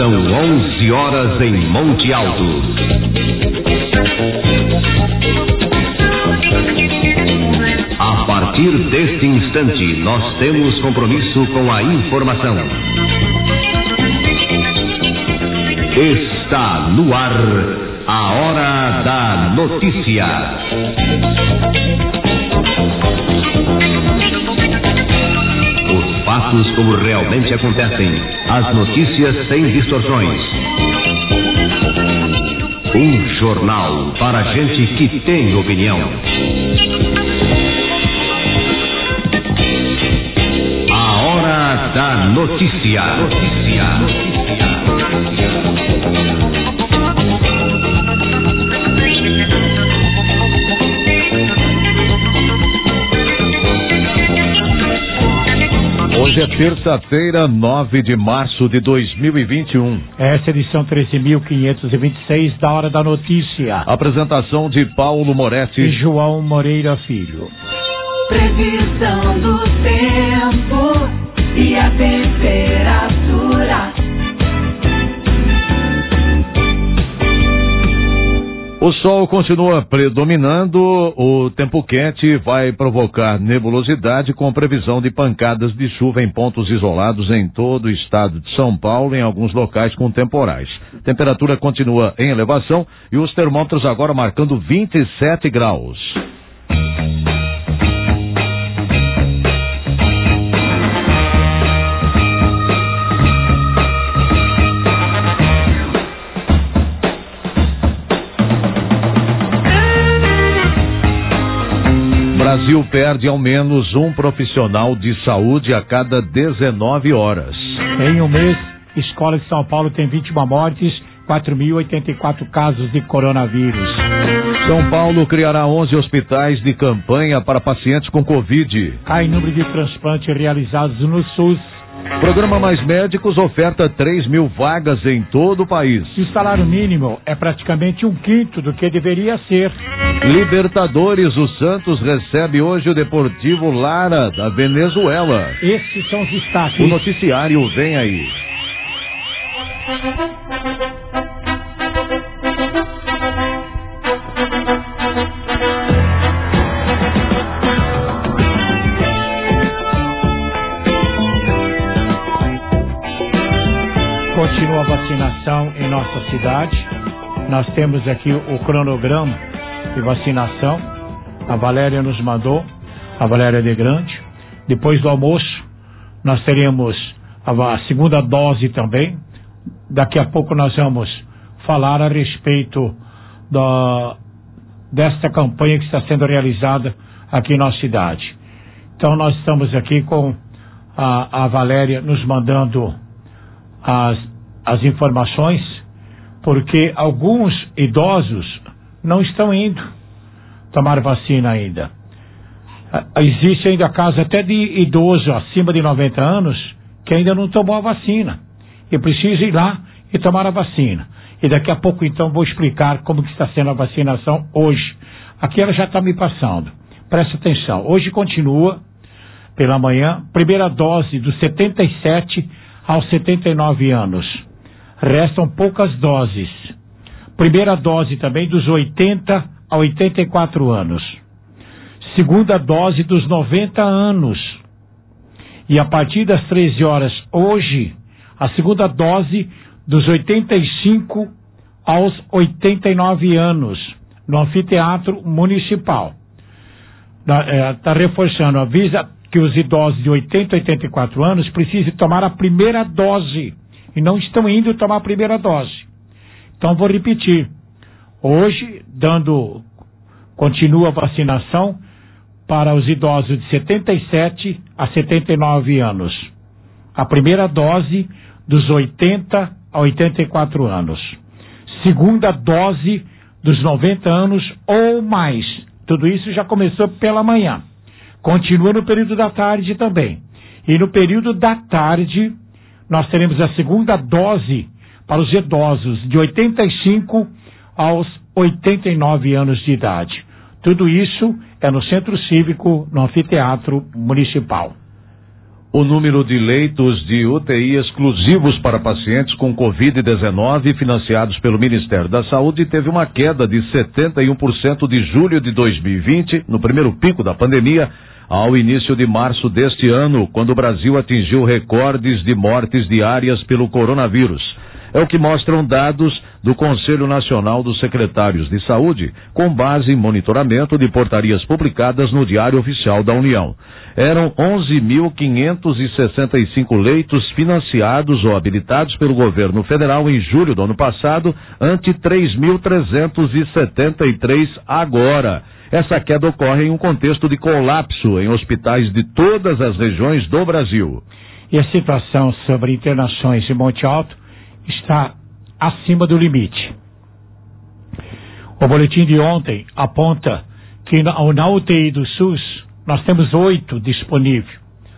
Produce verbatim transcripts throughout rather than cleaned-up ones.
São onze horas em Monte Alto. A partir deste instante, nós temos compromisso com a informação. Está no ar a Hora da Notícia. Os fatos como realmente acontecem, as notícias sem distorções. Um jornal para gente que tem opinião. A Hora da Notícia. Notícia. Notícia. Hoje é terça-feira, nove de março de dois mil e vinte e um. Essa é a edição treze mil quinhentos e vinte e seis da Hora da Notícia. Apresentação de Paulo Moretti e João Moreira Filho. Previsão do tempo e a temperatura. O sol continua predominando, o tempo quente vai provocar nebulosidade com previsão de pancadas de chuva em pontos isolados em todo o estado de São Paulo, em alguns locais com temporais. Temperatura continua em elevação e os termômetros agora marcando vinte e sete graus. Brasil perde ao menos um profissional de saúde a cada dezenove horas. Em um mês, Escola de São Paulo tem vinte e uma mortes, quatro mil e oitenta e quatro casos de coronavírus. São Paulo criará onze hospitais de campanha para pacientes com Covid. Cai número de transplantes realizados no SUS. Programa Mais Médicos oferta três mil vagas em todo o país. E o salário mínimo é praticamente um quinto do que deveria ser. Libertadores, o Santos recebe hoje o Deportivo Lara, da Venezuela. Esses são os destaques. O noticiário vem aí. Continua a vacinação em nossa cidade. Nós temos aqui o cronograma de vacinação. A Valéria nos mandou, a Valéria de Grande. Depois do almoço, nós teremos a segunda dose também. Daqui a pouco nós vamos falar a respeito da, desta campanha que está sendo realizada aqui na cidade. Então nós estamos aqui com a, a Valéria nos mandando as, as informações, porque alguns idosos não estão indo tomar vacina ainda. Existe ainda caso até de idoso acima de noventa anos que ainda não tomou a vacina e precisa ir lá e tomar a vacina. E daqui a pouco então vou explicar como que está sendo a vacinação hoje. Aqui ela já está me passando. Presta atenção. Hoje continua pela manhã, primeira dose dos setenta e sete aos setenta e nove anos. Restam poucas doses. Primeira dose também dos oitenta a oitenta e quatro anos. Segunda dose dos noventa anos. E a partir das treze horas hoje, a segunda dose dos oitenta e cinco aos oitenta e nove anos, no anfiteatro municipal. Está reforçando, avisa que os idosos de oitenta a oitenta e quatro anos precisam tomar a primeira dose e não estão indo tomar a primeira dose. Então vou repetir. Hoje, dando, continua a vacinação para os idosos de setenta e sete a setenta e nove anos. A primeira dose dos oitenta a oitenta e quatro anos. Segunda dose dos noventa anos ou mais. Tudo isso já começou pela manhã. Continua no período da tarde também. E no período da tarde, nós teremos a segunda dose para os idosos de oitenta e cinco aos oitenta e nove anos de idade. Tudo isso é no Centro Cívico, no Anfiteatro Municipal. O número de leitos de U T I exclusivos para pacientes com covid dezenove financiados pelo Ministério da Saúde teve uma queda de setenta e um por cento de julho de dois mil e vinte, no primeiro pico da pandemia, ao início de março deste ano, quando o Brasil atingiu recordes de mortes diárias pelo coronavírus. É o que mostram dados do Conselho Nacional dos Secretários de Saúde, com base em monitoramento de portarias publicadas no Diário Oficial da União. Eram onze mil quinhentos e sessenta e cinco leitos financiados ou habilitados pelo governo federal em julho do ano passado, ante três mil trezentos e setenta e três agora. Essa queda ocorre em um contexto de colapso em hospitais de todas as regiões do Brasil. E a situação sobre internações em Monte Alto está acima do limite. O boletim de ontem aponta que na, na U T I do SUS nós temos oito disponíveis.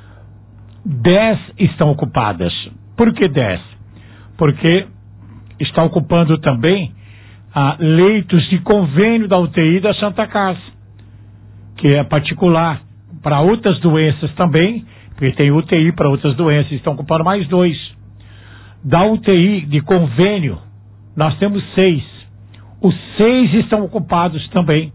Dez estão ocupadas. Por que dez? Porque está ocupando também ah, leitos de convênio da U T I da Santa Casa, que é particular para outras doenças também, porque tem U T I para outras doenças, estão ocupando mais dois. Da U T I de convênio, nós temos seis. Os seis estão ocupados também.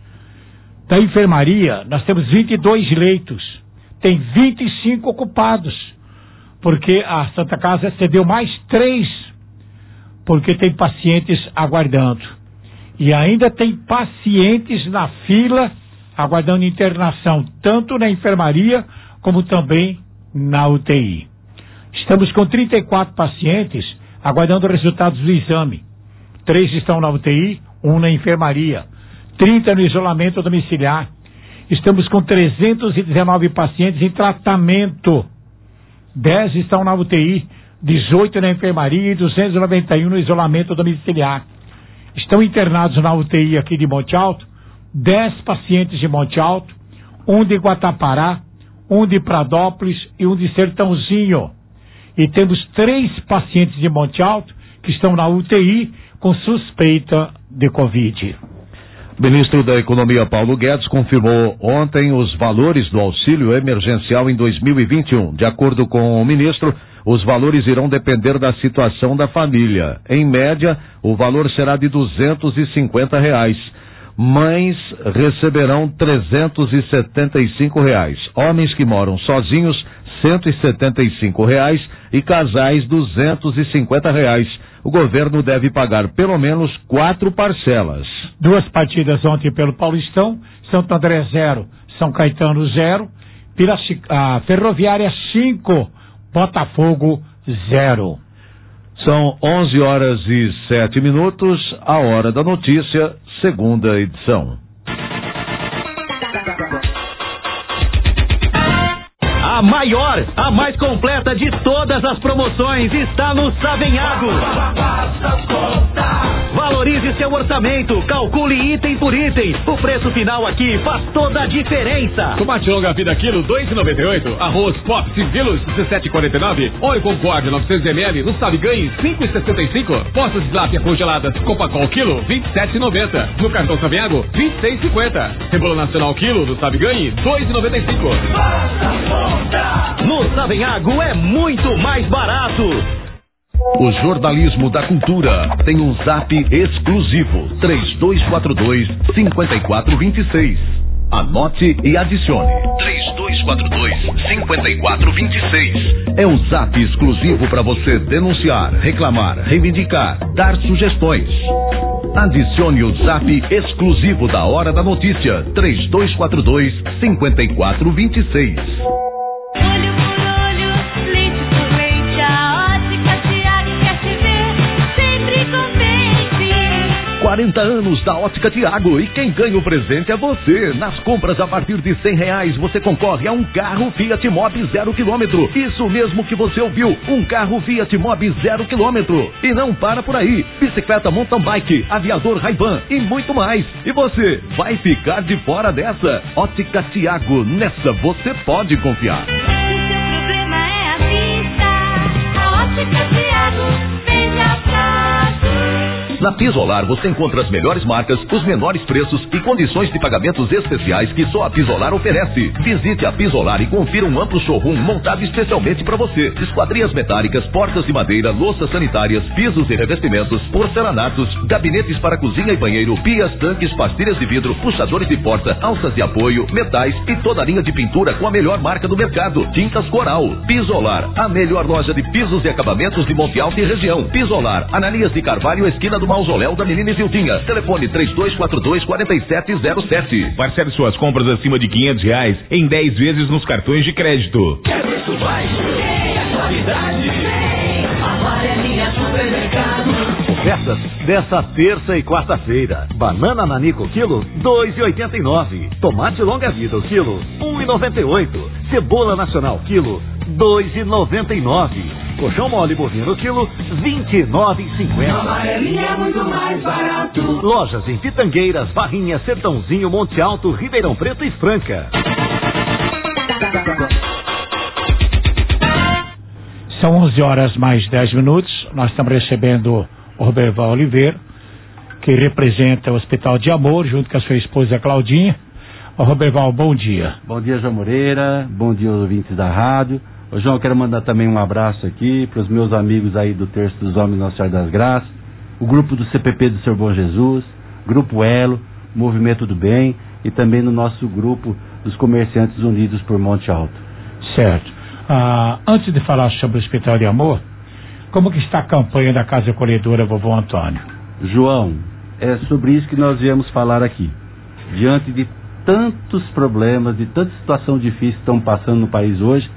Da enfermaria, nós temos vinte e dois leitos. Tem vinte e cinco ocupados. Porque a Santa Casa cedeu mais três. Porque tem pacientes aguardando. E ainda tem pacientes na fila aguardando internação, tanto na enfermaria como também na U T I. Estamos com trinta e quatro pacientes aguardando resultados do exame. Três estão na U T I, um na enfermaria. trinta no isolamento domiciliar. Estamos com trezentos e dezenove pacientes em tratamento. dez estão na U T I, dezoito na enfermaria e duzentos e noventa e um no isolamento domiciliar. Estão internados na U T I aqui de Monte Alto, dez pacientes de Monte Alto, um de Guatapará, um de Pradópolis e um de Sertãozinho. E temos três pacientes de Monte Alto que estão na U T I com suspeita de Covid. O ministro da Economia, Paulo Guedes, confirmou ontem os valores do auxílio emergencial em dois mil e vinte e um. De acordo com o ministro, os valores irão depender da situação da família. Em média, o valor será de duzentos e cinquenta reais. Mães receberão trezentos e setenta e cinco reais. Homens que moram sozinhos, cento e setenta e cinco reais, e casais duzentos e cinquenta reais. O governo deve pagar pelo menos quatro parcelas. Duas partidas ontem pelo Paulistão, Santo André zero, São Caetano zero, Piraci, a Ferroviária cinco, Botafogo zero. São onze horas e sete minutos, a hora da notícia, segunda edição. A maior, a mais completa de todas as promoções está no Savenhago. Valorize seu orçamento, calcule item por item. O preço final aqui faz toda a diferença. Tomate longa vida quilo dois reais e noventa e oito centavos. Arroz pop cinco quilos dezessete reais e quarenta e nove centavos. Óleo Concórdia novecentos mililitros no Sabe Ganhe cinco reais e sessenta e cinco centavos. Postas de lápia congeladas Copacol quilo vinte e sete reais e noventa centavos. No cartão Savenhago vinte e seis reais e cinquenta centavos. Cebola nacional quilo no Sabe Ganhe dois reais e noventa e cinco centavos. No Savenhago é muito mais barato. O jornalismo da cultura tem um zap exclusivo, três dois quatro dois, cinco quatro dois seis. Anote e adicione, três dois quatro dois, cinco quatro dois seis. É um zap exclusivo para você denunciar, reclamar, reivindicar, dar sugestões. Adicione o zap exclusivo da Hora da Notícia, três dois quatro dois, cinco quatro dois seis. Olho por olho, leite por leite, a Ótica Tiago quer te ver sempre contente. quarenta anos da Ótica Tiago, e quem ganha o presente é você. Nas compras a partir de cem reais você concorre a um carro Fiat Mobi zero quilômetro. Isso mesmo que você ouviu, um carro Fiat Mobi zero quilômetro. E não para por aí, bicicleta mountain bike, aviador Ray-Ban e muito mais. E você vai ficar de fora dessa? Ótica Tiago, nessa você pode confiar. O seu problema é a vista, a Ótica Tiago vem de atrás. Na Pisolar você encontra as melhores marcas, os menores preços e condições de pagamentos especiais que só a Pisolar oferece. Visite a Pisolar e confira um amplo showroom montado especialmente para você. Esquadrias metálicas, portas de madeira, louças sanitárias, pisos e revestimentos, porcelanatos, gabinetes para cozinha e banheiro, pias, tanques, pastilhas de vidro, puxadores de porta, alças de apoio, metais e toda a linha de pintura com a melhor marca do mercado. Tintas Coral. Pisolar, a melhor loja de pisos e acabamentos de Monte Alto e região. Pisolar, Ananias de Carvalho, esquina do Mausoléu da Menina Isiltinha. Telefone três dois quatro dois, quatro sete zero sete. Parcele suas compras acima de quinhentos reais em dez vezes nos cartões de crédito. Quer preço baixo? Tem a qualidade. Amarelinha Supermercado. Ofertas dessa terça e quarta-feira. Banana Nanico quilo dois e oitenta e nove. Tomate longa vida o quilo um e noventa e oito. Cebola nacional quilo dois e noventa e nove. Colchão mole bovino quilo vinte e nove e cinquenta. Amarelinha é muito mais barato. Lojas em Pitangueiras, Barrinha, Sertãozinho, Monte Alto, Ribeirão Preto e Franca. São onze horas mais dez minutos. Nós estamos recebendo o Roberval Oliveira, que representa o Hospital de Amor, junto com a sua esposa Claudinha. Ô Roberval, bom dia. Bom dia, João Moreira. Bom dia aos ouvintes da rádio. Ô João, eu quero mandar também um abraço aqui para os meus amigos aí do Terço dos Homens Nossa Senhora das Graças, o grupo do C P P do Senhor Bom Jesus, Grupo Elo, Movimento do Bem e também no nosso grupo dos Comerciantes Unidos por Monte Alto. Certo. Ah, antes de falar sobre o Hospital de Amor, como que está a campanha da Casa Acolhedora Vovô Antônio? João, é sobre isso que nós viemos falar aqui. Diante de tantos problemas, de tanta situação difícil que estão passando no país hoje,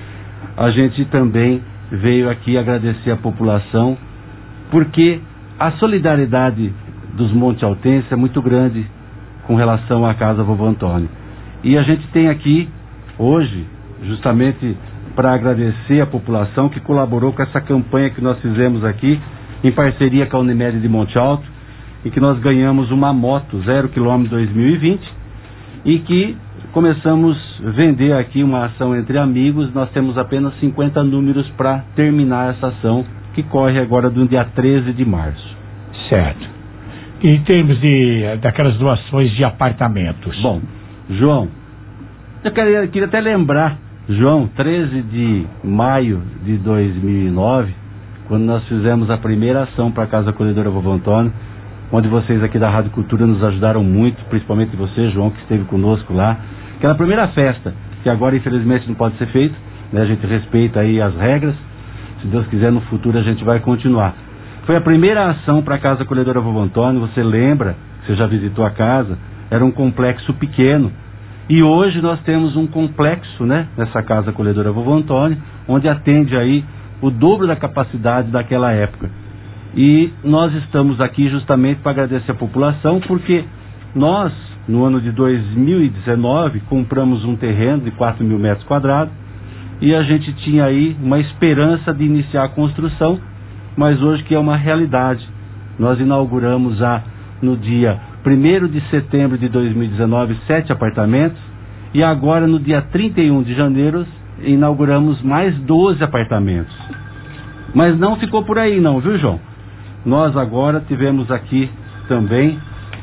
a gente também veio aqui agradecer a população, porque a solidariedade dos Monte Altenses é muito grande com relação à Casa Vovô Antônio. E a gente tem aqui, hoje, justamente para agradecer a população que colaborou com essa campanha que nós fizemos aqui, em parceria com a Unimed de Monte Alto, em que nós ganhamos uma moto zero quilômetro dois mil e vinte, e que começamos a vender aqui uma ação entre amigos. Nós temos apenas cinquenta números para terminar essa ação, que corre agora do dia treze de março. Certo. E em termos de, daquelas doações de apartamentos? Bom, João, eu queria, queria até lembrar, João, treze de maio de dois mil e nove, quando nós fizemos a primeira ação para a Casa Acolhedora Vovô Antônio, onde vocês aqui da Rádio Cultura nos ajudaram muito, principalmente você, João, que esteve conosco lá. Aquela primeira festa, que agora infelizmente não pode ser feita, né? A gente respeita aí as regras. Se Deus quiser, no futuro a gente vai continuar. Foi a primeira ação para a Casa Acolhedora Vovô Antônio. Você lembra, você já visitou a casa, era um complexo pequeno. E hoje nós temos um complexo, né, nessa Casa Acolhedora Vovô Antônio, onde atende aí o dobro da capacidade daquela época. E nós estamos aqui justamente para agradecer a população, porque nós, no ano de dois mil e dezenove, compramos um terreno de quatro mil metros quadrados, e a gente tinha aí uma esperança de iniciar a construção, mas hoje que é uma realidade. Nós inauguramos já no dia primeiro de setembro de dois mil e dezenove sete apartamentos, e agora no dia trinta e um de janeiro inauguramos mais doze apartamentos. Mas não ficou por aí não, viu, João? Nós agora tivemos aqui também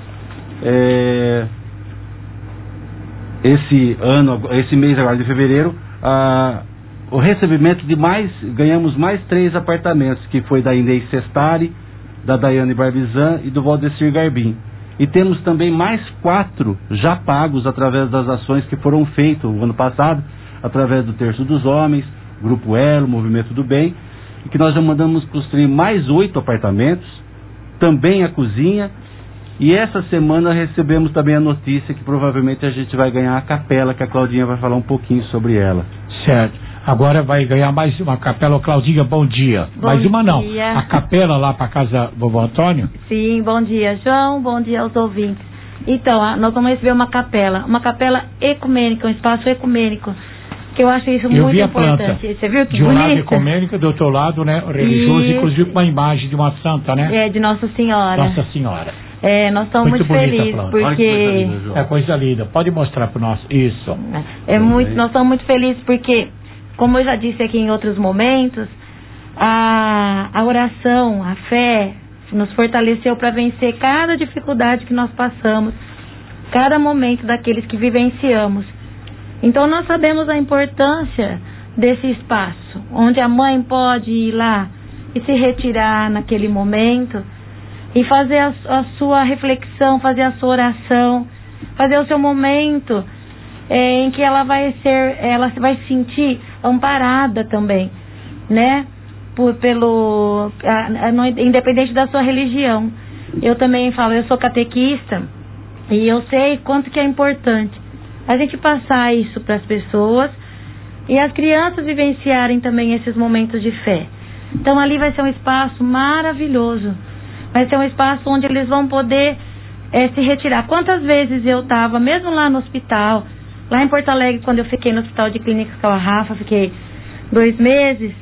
é, esse ano, esse mês agora de fevereiro, a, o recebimento de mais, ganhamos mais três apartamentos, que foi da Inês Sestari, da Daiane Barbizan e do Valdecir Garbim. E temos também mais quatro já pagos através das ações que foram feitas no ano passado, através do Terço dos Homens, Grupo Elo, Movimento do Bem, e que nós já mandamos construir mais oito apartamentos, também a cozinha, e essa semana recebemos também a notícia que provavelmente a gente vai ganhar a capela, que a Claudinha vai falar um pouquinho sobre ela. Certo. Agora vai ganhar mais uma capela. Claudinha, bom dia. Bom mais uma não. dia. A capela lá para casa Vovô Antônio? Sim, bom dia, João. Bom dia aos ouvintes. Então, nós vamos receber uma capela, uma capela ecumênica, um espaço ecumênico, que eu acho isso eu muito vi a importante. Planta. Você viu que de um bonita? lado ecumênica, do outro lado, né, religioso, Isso. inclusive com uma imagem de uma santa, né? É, de Nossa Senhora. Nossa Senhora. É, nós estamos muito, muito felizes, porque... Olha que coisa linda, é coisa linda. Pode mostrar para nós. Isso. É muito, nós estamos muito felizes porque, como eu já disse aqui em outros momentos, a, a oração, a fé nos fortaleceu para vencer cada dificuldade que nós passamos, cada momento daqueles que vivenciamos. Então nós sabemos a importância desse espaço, onde a mãe pode ir lá e se retirar naquele momento e fazer a, a sua reflexão, fazer a sua oração, fazer o seu momento é, em que ela vai ser, ela vai se sentir amparada também, né? Por, pelo, a, a, no, independente da sua religião. Eu também falo, eu sou catequista e eu sei quanto que é importante a gente passar isso para as pessoas e as crianças vivenciarem também esses momentos de fé. Então ali vai ser um espaço maravilhoso, vai ser um espaço onde eles vão poder é, se retirar. Quantas vezes eu estava, mesmo lá no hospital, lá em Porto Alegre, quando eu fiquei no hospital de clínicas com a Rafa, fiquei dois meses,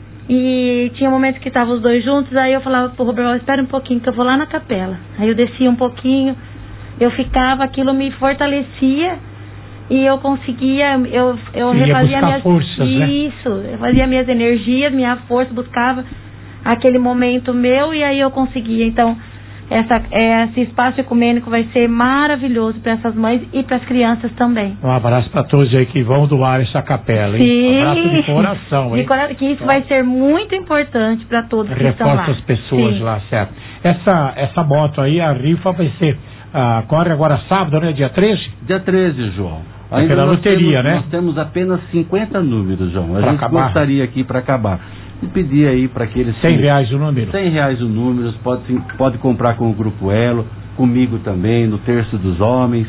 e tinha momentos que estavam os dois juntos, aí eu falava pro Roberto, espera um pouquinho que eu vou lá na capela. Aí eu descia um pouquinho, eu ficava, aquilo me fortalecia, e eu conseguia, eu, eu refazia minhas forças, isso, né? Eu fazia minhas energias, minha força, buscava aquele momento meu e aí eu conseguia. Então, essa, esse espaço ecumênico vai ser maravilhoso para essas mães e para as crianças também. Um abraço para todos aí que vão doar essa capela, hein? Sim. Um abraço de coração, hein? De cora- que isso vai ser muito importante para todos que estão lá. Reforça as pessoas Sim. lá, certo? Essa, essa moto aí, a rifa vai ser, ah, corre agora sábado, né? Dia treze? Dia treze, João. É pela nós loteria, temos, né? Nós temos apenas cinquenta números, João. A Pra gente acabar. gostaria aqui para acabar. E pedir aí para aqueles... cem reais o número. cem reais o número, pode, pode comprar com o Grupo Elo, comigo também, no Terço dos Homens.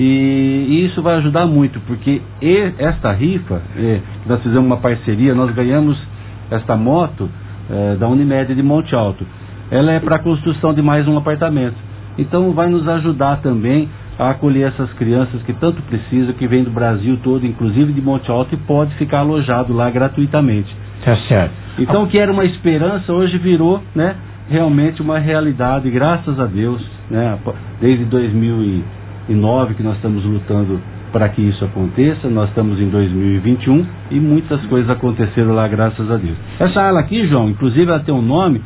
E, e isso vai ajudar muito, porque e, esta rifa, é, nós fizemos uma parceria, nós ganhamos esta moto é, da Unimed de Monte Alto. Ela é para a construção de mais um apartamento. Então vai nos ajudar também a acolher essas crianças que tanto precisam, que vêm do Brasil todo, inclusive de Monte Alto, e pode ficar alojado lá gratuitamente. Tá certo. Então, o que era uma esperança, hoje virou, né, realmente uma realidade, graças a Deus, né, desde dois mil e nove que nós estamos lutando para que isso aconteça, nós estamos em dois mil e vinte e um e muitas coisas aconteceram lá, graças a Deus. Essa ala aqui, João, inclusive ela tem um nome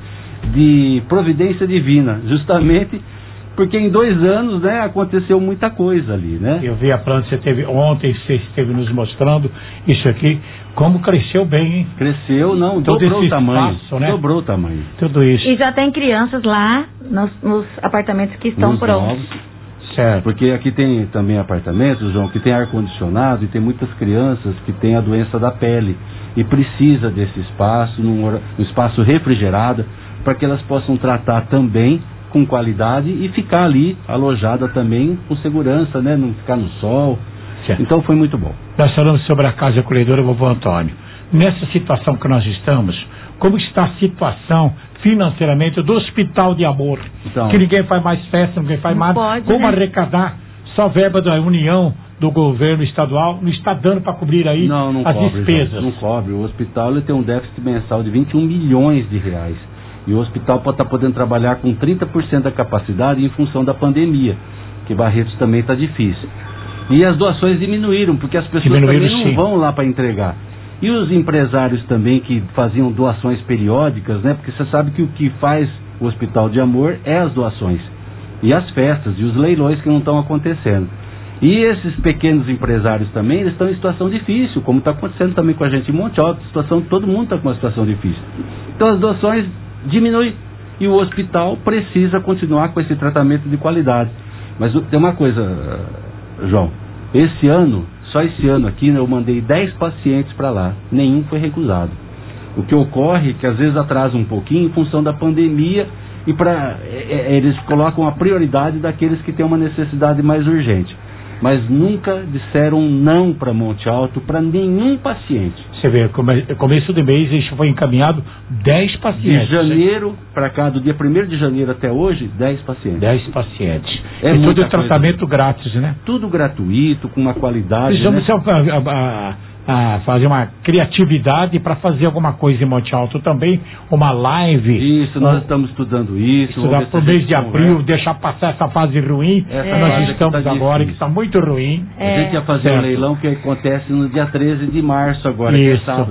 de Providência Divina, justamente porque em dois anos, né, aconteceu muita coisa ali, né? Eu vi a planta, você teve ontem, você esteve nos mostrando isso aqui, como cresceu bem, hein? Cresceu, não, Todo dobrou esse o tamanho, espaço, né? dobrou o tamanho. Tudo isso. E já tem crianças lá nos, nos apartamentos que estão Nos prontos. novos. Certo. Porque aqui tem também apartamentos, João, que tem ar-condicionado e tem muitas crianças que têm a doença da pele e precisa desse espaço, num, hora- um espaço refrigerado, para que elas possam tratar também com qualidade e ficar ali alojada também com segurança, né? Não ficar no sol. Certo. Então foi muito bom. Nós falamos sobre a Casa Acolhedora Vovô Antônio. Nessa situação que nós estamos, como está a situação financeiramente do Hospital de Amor? Então, que ninguém faz mais festa, ninguém faz Não mais. pode, Como né? arrecadar? Só verba da União, do governo estadual, não está dando para cobrir aí não, não as cobre, despesas. João, não cobre. O hospital ele tem um déficit mensal de vinte e um milhões de reais. E o hospital pode estar podendo trabalhar com trinta por cento da capacidade em função da pandemia, que Barretos também está difícil. E as doações diminuíram, porque as pessoas Diminuíram, também não sim. vão lá para entregar. E os empresários também que faziam doações periódicas, né? Porque você sabe que o que faz o Hospital de Amor é as doações. E as festas, e os leilões que não estão acontecendo. E esses pequenos empresários também, eles estão em situação difícil, como está acontecendo também com a gente em Monte Alto, situação, todo mundo está com uma situação difícil. Então as doações diminuem e o hospital precisa continuar com esse tratamento de qualidade. Mas tem uma coisa, João, esse ano, só esse ano aqui, né, eu mandei dez pacientes para lá, nenhum foi recusado. O que ocorre é que às vezes atrasa um pouquinho em função da pandemia e pra, é, é, eles colocam a prioridade daqueles que têm uma necessidade mais urgente. Mas nunca disseram não para Monte Alto, para nenhum paciente. Você vê, come, começo do mês isso foi encaminhado dez pacientes. De janeiro para cá, do dia primeiro de janeiro até hoje, dez pacientes. dez pacientes. É e muita tudo tratamento coisa. grátis, né? Tudo gratuito, com uma qualidade. Precisamos Né? a, a, a fazer uma criatividade para fazer alguma coisa em Monte Alto também, uma live. Isso, nós estamos estudando isso. Estudar vamos ver para o se a mês gente de abril, conversa. deixar passar essa fase ruim Essa que fase nós que estamos tá agora, difícil. que está muito ruim. É. A gente ia fazer Certo. um leilão que acontece no dia treze de março agora, que é Isso. sábado.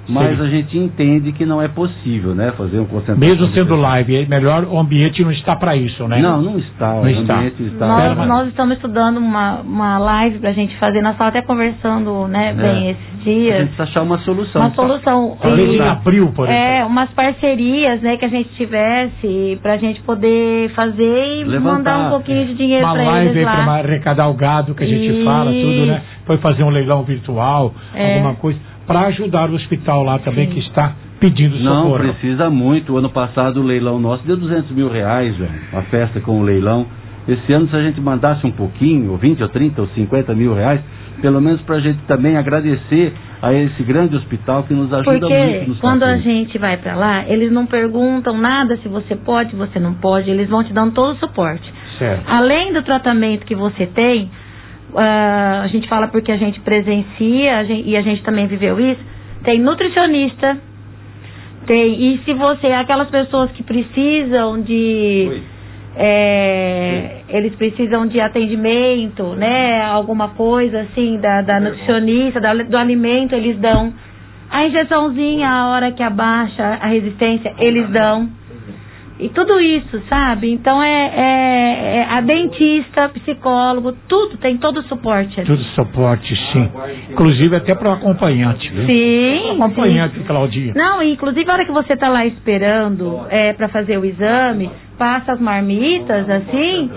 mas Sim. a gente entende que não é possível, né, fazer um concentração. Mesmo sendo live, é melhor, o ambiente não está para isso, né? Não, não está. Não o está. ambiente está. Nós, mas- nós estamos estudando uma, uma live pra gente fazer, nós estávamos até conversando, né, bem, É. esses A dias. gente precisa achar uma solução. Uma solução. Talvez E- em abril, por exemplo. É, umas parcerias, né, que a gente tivesse pra gente poder fazer e Levantar, mandar um pouquinho de dinheiro Uma pra live eles aí lá. para arrecadar o gado que a gente Isso. fala, tudo, né? Foi fazer um leilão virtual, É. alguma coisa, para ajudar o hospital lá também, Sim. que está pedindo Não, socorro. precisa muito. O ano passado o leilão nosso deu duzentos mil reais, João. Uma festa com o leilão. Esse ano, se a gente mandasse um pouquinho, ou vinte, ou trinta, ou cinquenta mil reais, pelo menos para a gente também agradecer a esse grande hospital que nos ajuda muito Porque nos quando a pacientes. gente vai pra lá, eles não perguntam nada se você pode, se você não pode, eles vão te dando todo o suporte. Certo. Além do tratamento que você tem, ah, a gente fala porque a gente presencia a gente- e a gente também viveu isso, tem nutricionista, tem, e se você, aquelas pessoas que precisam de, Oi. é, eles precisam de atendimento, né, alguma coisa assim, da, da nutricionista, da- do alimento, eles dão. A injeçãozinha, a hora que abaixa a resistência, eles dão. E tudo isso, sabe? Então é, é- é a dentista, psicólogo, tudo, tem todo o suporte ali. Tudo suporte, sim. Inclusive até para o acompanhante, viu? Sim. Acompanhante, Claudinha. Não, inclusive a hora que você está lá esperando é, para fazer o exame, passa as marmitas, assim,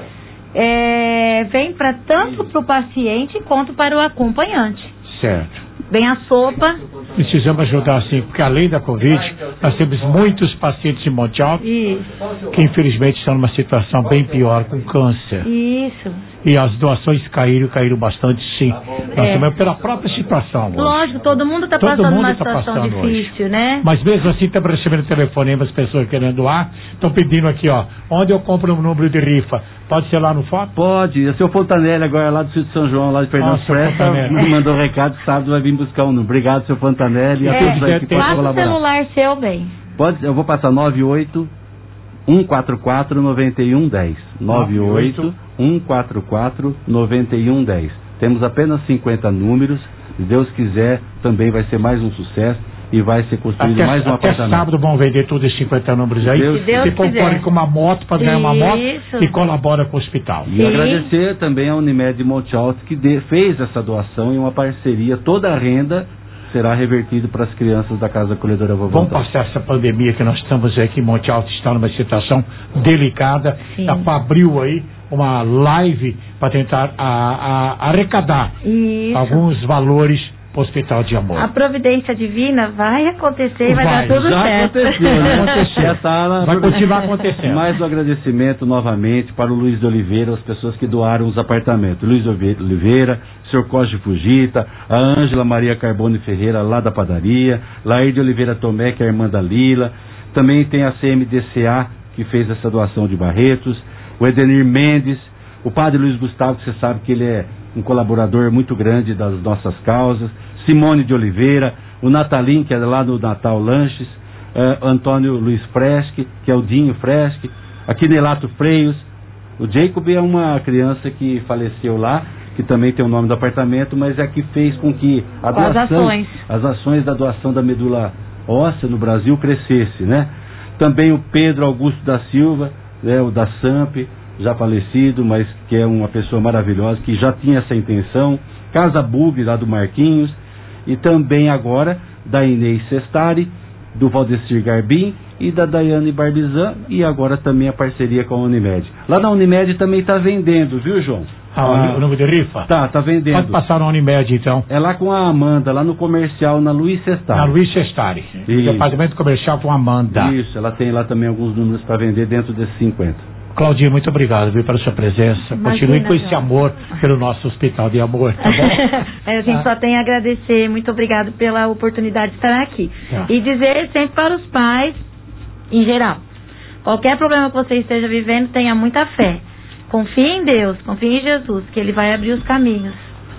é, vem para tanto para o paciente quanto para o acompanhante. Certo. Vem a sopa. Precisamos ajudar, sim, porque além da Covid, nós temos muitos pacientes em Monte Alto Isso, que infelizmente estão numa situação bem pior, com câncer. isso. E as doações caíram, caíram bastante, sim. Nós É. também pela própria situação. hoje. Lógico, todo mundo está Todo passando mundo uma tá situação passando hoje. difícil, né? Mas mesmo assim, estamos recebendo telefonema, as pessoas querendo doar, estão pedindo aqui, ó, onde eu compro um número de rifa? Pode ser lá no foto? Pode. O seu Fontanelli agora lá do Sítio São João, lá de Fernando Ah, seu Fresta, Fontanelli. me mandou um recado que sábado vai vir buscar um número. Obrigado, seu Fontanelli, e a É, todos aí que podem passa o colaborar. celular seu, bem. Pode, eu vou passar nove oito um quatro quatro nove um um zero. nove oito um quatro quatro nove um um zero. Temos apenas cinquenta números. Se Deus quiser, também vai ser mais um sucesso e vai ser construído Até, mais um até apartamento. sábado vão vender todos esses cinquenta números aí. Deus- Se Deus Se quiser. concorre com uma moto para ganhar uma moto Isso. e colabora com o hospital. E Sim. agradecer também a Unimed de Monte Alto que de- fez essa doação em uma parceria. Toda a renda será revertida para as crianças da Casa Acolhedora Vovó Vamos Antônia. passar essa pandemia que nós estamos aqui em Monte Alto, está numa situação delicada. Sim. A F A abriu aí uma live para tentar a- a- arrecadar Isso. alguns valores para o Hospital de Amor. A providência divina vai acontecer e vai, Vai, dar tudo Já certo. aconteceu, né? Vai acontecer. Já tá lá- Vai continuar acontecendo. Mais um agradecimento novamente para o Luiz de Oliveira, as pessoas que doaram os apartamentos. Luiz de Oliveira, o senhor Costa Fugita, a Ângela Maria Carbone Ferreira, lá da padaria, Lair de Oliveira Tomé, que é a irmã da Lila. Também tem a C M D C A, que fez essa doação de Barretos, o Edenir Mendes, o padre Luiz Gustavo, que você sabe que ele é um colaborador muito grande das nossas causas, Simone de Oliveira, o Natalim, que é lá no Natal Lanches, eh, Antônio Luiz Freschi, que é o Dinho Freschi, aqui Nelato Freios. O Jacob é uma criança que faleceu lá, que também tem o nome do apartamento, mas é que fez com que a Com as doação, ações. as ações da doação da medula óssea no Brasil crescesse, né? Também o Pedro Augusto da Silva, né, o da Samp, já falecido, mas que é uma pessoa maravilhosa, que já tinha essa intenção. Casa Bug, lá do Marquinhos, e também agora da Inês Sestari, do Valdecir Garbim e da Daiane Barbizan, e agora também a parceria com a Unimed. Lá na Unimed também está vendendo, viu, João? Ah, o número de rifa? Tá, tá vendendo. Pode passar na Unimed, então. É lá com a Amanda, lá no comercial, na Luiz Sestari. Na Luiz Sestari. Isso. Departamento Comercial com Amanda. Isso, ela tem lá também alguns números para vender dentro desses cinquenta. Claudinha, muito obrigado, viu, pela sua presença. Imagina, Continue com esse João. amor pelo nosso Hospital de Amor, tá bom? É, a gente só tem a agradecer, muito obrigado pela oportunidade de estar aqui. Tá. E dizer sempre para os pais, em geral, qualquer problema que você esteja vivendo, tenha muita fé. Confie em Deus, confie em Jesus, que Ele vai abrir os caminhos.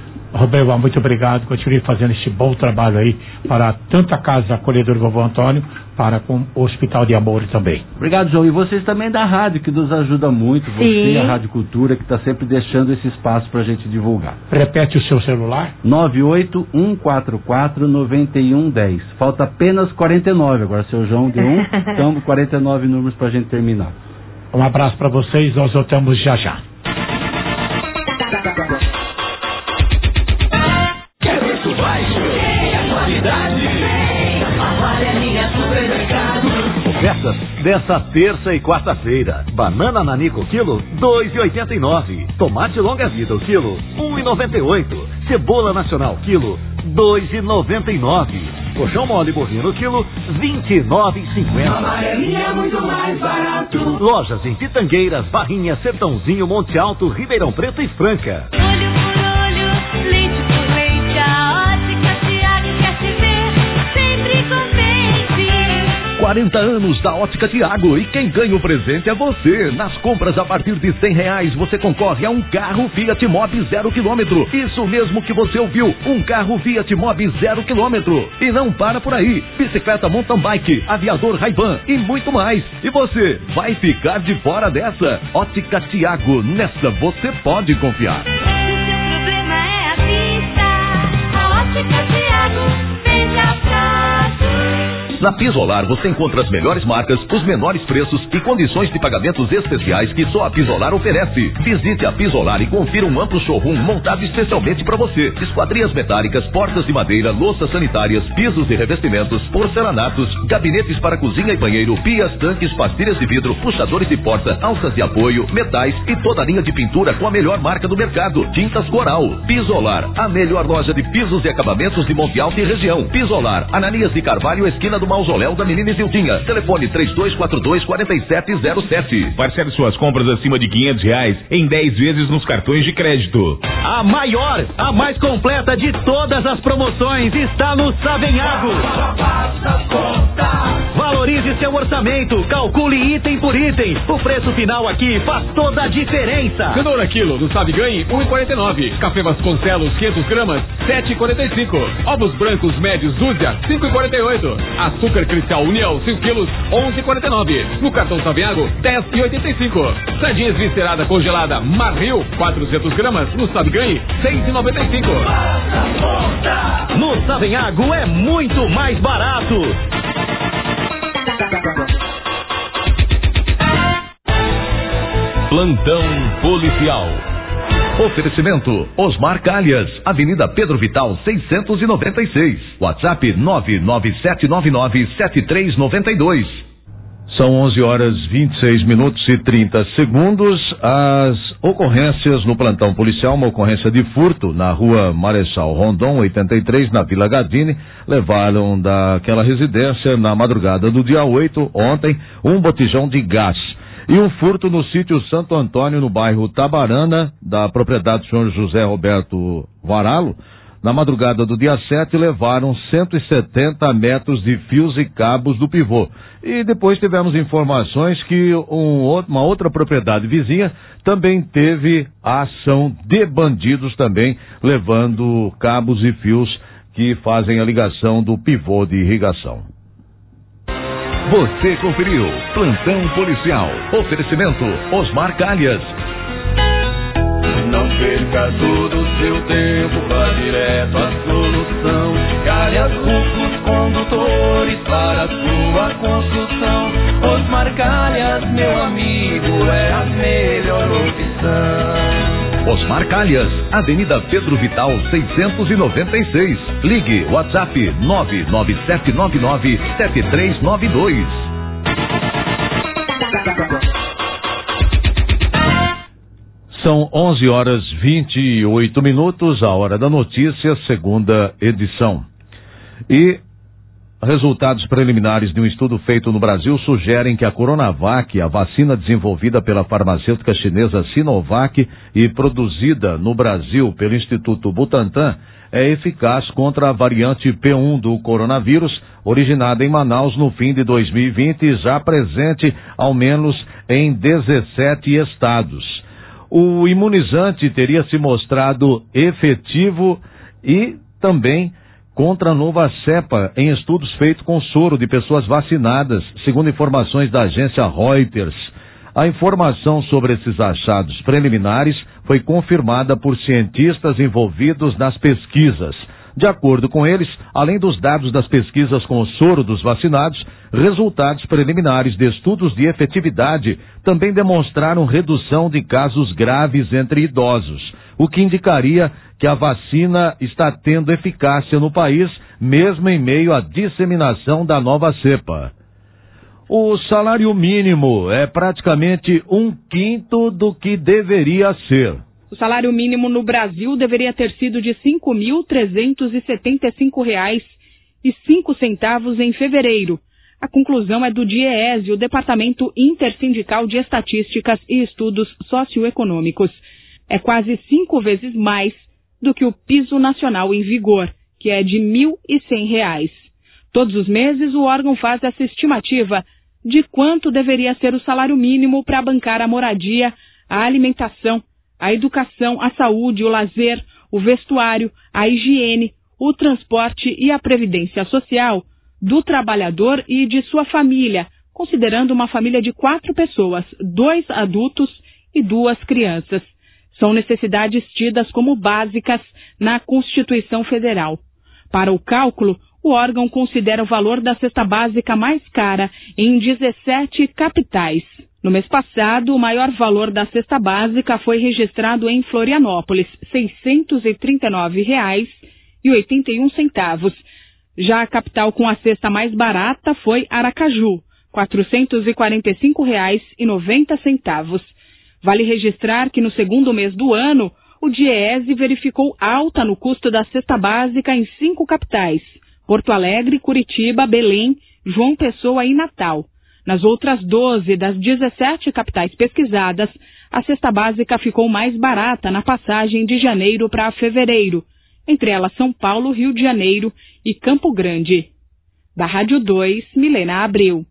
Roberto, muito obrigado. Continue fazendo esse bom trabalho aí para tanto a Casa Acolhedora Vovô Antônio, para com o Hospital de Amor também. Obrigado, João. E vocês também da rádio, que nos ajuda muito. Você Sim. e a Rádio Cultura, que está sempre deixando esse espaço para a gente divulgar. Repete o seu celular. nove oito um quatro quatro nove um um zero. Falta apenas quarenta e nove. Agora, seu João deu um, então quarenta e nove números para a gente terminar. Um abraço para vocês, nós voltamos já já. Quer preço baixo? É qualidade. Amarelinha Supermercado. Ofertas desta terça e quarta-feira. Banana nanico quilo, dois e oitenta e nove. Tomate longa vida o quilo, um e noventa e oito. Cebola nacional quilo, dois e noventa e nove. Colchão mole bovino quilo, vinte e nove e cinquenta. Amarelinha é muito mais barato. Lojas em Pitangueiras, Barrinha, Sertãozinho, Monte Alto, Ribeirão Preto e Franca. Olho por olho, leite por leite, a Ótica Tiago quer te ver sempre contente. quarenta anos da Ótica Tiago e quem ganha o presente é você. Nas compras a partir de cem reais você concorre a um carro Fiat Mobi zero quilômetro. Isso mesmo que você ouviu, um carro Fiat Mobi zero quilômetro. E não para por aí, bicicleta mountain bike, aviador Ray-Ban e muito mais. E você vai ficar de fora dessa? Ótica Tiago, nessa você pode confiar. Se seu problema é a vista, a Ótica Tiago vem já fácil. Na Pisolar você encontra as melhores marcas, os menores preços e condições de pagamentos especiais que só a Pisolar oferece. Visite a Pisolar e confira um amplo showroom montado especialmente para você. Esquadrias metálicas, portas de madeira, louças sanitárias, pisos e revestimentos, porcelanatos, gabinetes para cozinha e banheiro, pias, tanques, pastilhas de vidro, puxadores de porta, alças de apoio, metais e toda a linha de pintura com a melhor marca do mercado. Tintas Coral. Pisolar, a melhor loja de pisos e acabamentos de Monte Alto e região. Pisolar, Ananias de Carvalho, esquina do Mausoléu da Menina Isildinha. Telefone três dois quatro dois, quatro sete zero sete. Parcele suas compras acima de quinhentos reais em dez vezes nos cartões de crédito. A maior, a mais completa de todas as promoções está no Savenhago. Valorize seu orçamento, calcule item por item. O preço final aqui faz toda a diferença. Cenoura quilo do Sabe Ganhe, um e quarenta e nove. Café Vasconcelos, quinhentas gramas, sete e quarenta e cinco. Ovos brancos médios Dúzia, cinco e quarenta e oito. Açúcar Cristal União, cinco quilos, onze e quarenta e nove. No cartão Savenhago, dez e oitenta e cinco. Sardinhas viscerada congelada Marril, quatrocentas gramas, no Sabe Ganhe, seis e noventa e cinco. No Savenhago é muito mais barato. Plantão Policial. Oferecimento Osmar Calhas, Avenida Pedro Vital seiscentos e noventa e seis. WhatsApp nove nove sete nove nove sete três nove dois. São onze horas vinte e seis minutos e trinta segundos. As ocorrências no plantão policial, uma ocorrência de furto na rua Marechal Rondon, oitenta e três, na Vila Gardini, levaram daquela residência na madrugada do dia oito, ontem, um botijão de gás. E um furto no sítio Santo Antônio, no bairro Tabarana, da propriedade do senhor José Roberto Varalo. Na madrugada do dia sete, levaram cento e setenta metros de fios e cabos do pivô. E depois tivemos informações que um, uma outra propriedade vizinha também teve a ação de bandidos também, levando cabos e fios que fazem a ligação do pivô de irrigação. Você conferiu Plantão Policial. Oferecimento Osmar Calhas. Não perca todo o seu tempo, vá direto à solução. Calhas Rufos Condutores para a sua construção. Osmar Calhas, meu amigo, é a melhor opção. Osmar Calhas, Avenida Pedro Vital seiscentos e noventa e seis. Ligue WhatsApp nove nove sete nove nove sete três nove dois. São onze horas vinte e oito minutos, a hora da notícia, segunda edição. E resultados preliminares de um estudo feito no Brasil sugerem que a Coronavac, a vacina desenvolvida pela farmacêutica chinesa Sinovac e produzida no Brasil pelo Instituto Butantan, é eficaz contra a variante P um do coronavírus, originada em Manaus no fim de dois mil e vinte e já presente ao menos em dezessete estados. O imunizante teria se mostrado efetivo e também contra a nova cepa em estudos feitos com soro de pessoas vacinadas, segundo informações da agência Reuters. A informação sobre esses achados preliminares foi confirmada por cientistas envolvidos nas pesquisas. De acordo com eles, além dos dados das pesquisas com o soro dos vacinados, resultados preliminares de estudos de efetividade também demonstraram redução de casos graves entre idosos, o que indicaria que a vacina está tendo eficácia no país, mesmo em meio à disseminação da nova cepa. O salário mínimo é praticamente um quinto do que deveria ser. O salário mínimo no Brasil deveria ter sido de cinco mil trezentos e setenta e cinco reais e cinco centavos em fevereiro. A conclusão é do DIEESE, o Departamento Intersindical de Estatísticas e Estudos Socioeconômicos. É quase cinco vezes mais do que o piso nacional em vigor, que é de mil e cem reais. Todos os meses o órgão faz essa estimativa de quanto deveria ser o salário mínimo para bancar a moradia, a alimentação, a educação, a saúde, o lazer, o vestuário, a higiene, o transporte e a previdência social do trabalhador e de sua família, considerando uma família de quatro pessoas, dois adultos e duas crianças. São necessidades tidas como básicas na Constituição Federal. Para o cálculo, o órgão considera o valor da cesta básica mais cara em dezessete capitais. No mês passado, o maior valor da cesta básica foi registrado em Florianópolis, seiscentos e trinta e nove reais e oitenta e um centavos. Já a capital com a cesta mais barata foi Aracaju, quatrocentos e quarenta e cinco reais e noventa centavos. Vale registrar que no segundo mês do ano, o DIEESE verificou alta no custo da cesta básica em cinco capitais: Porto Alegre, Curitiba, Belém, João Pessoa e Natal. Nas outras doze das dezessete capitais pesquisadas, a cesta básica ficou mais barata na passagem de janeiro para fevereiro, entre elas São Paulo, Rio de Janeiro e Campo Grande. Da Rádio dois, Milena Abreu.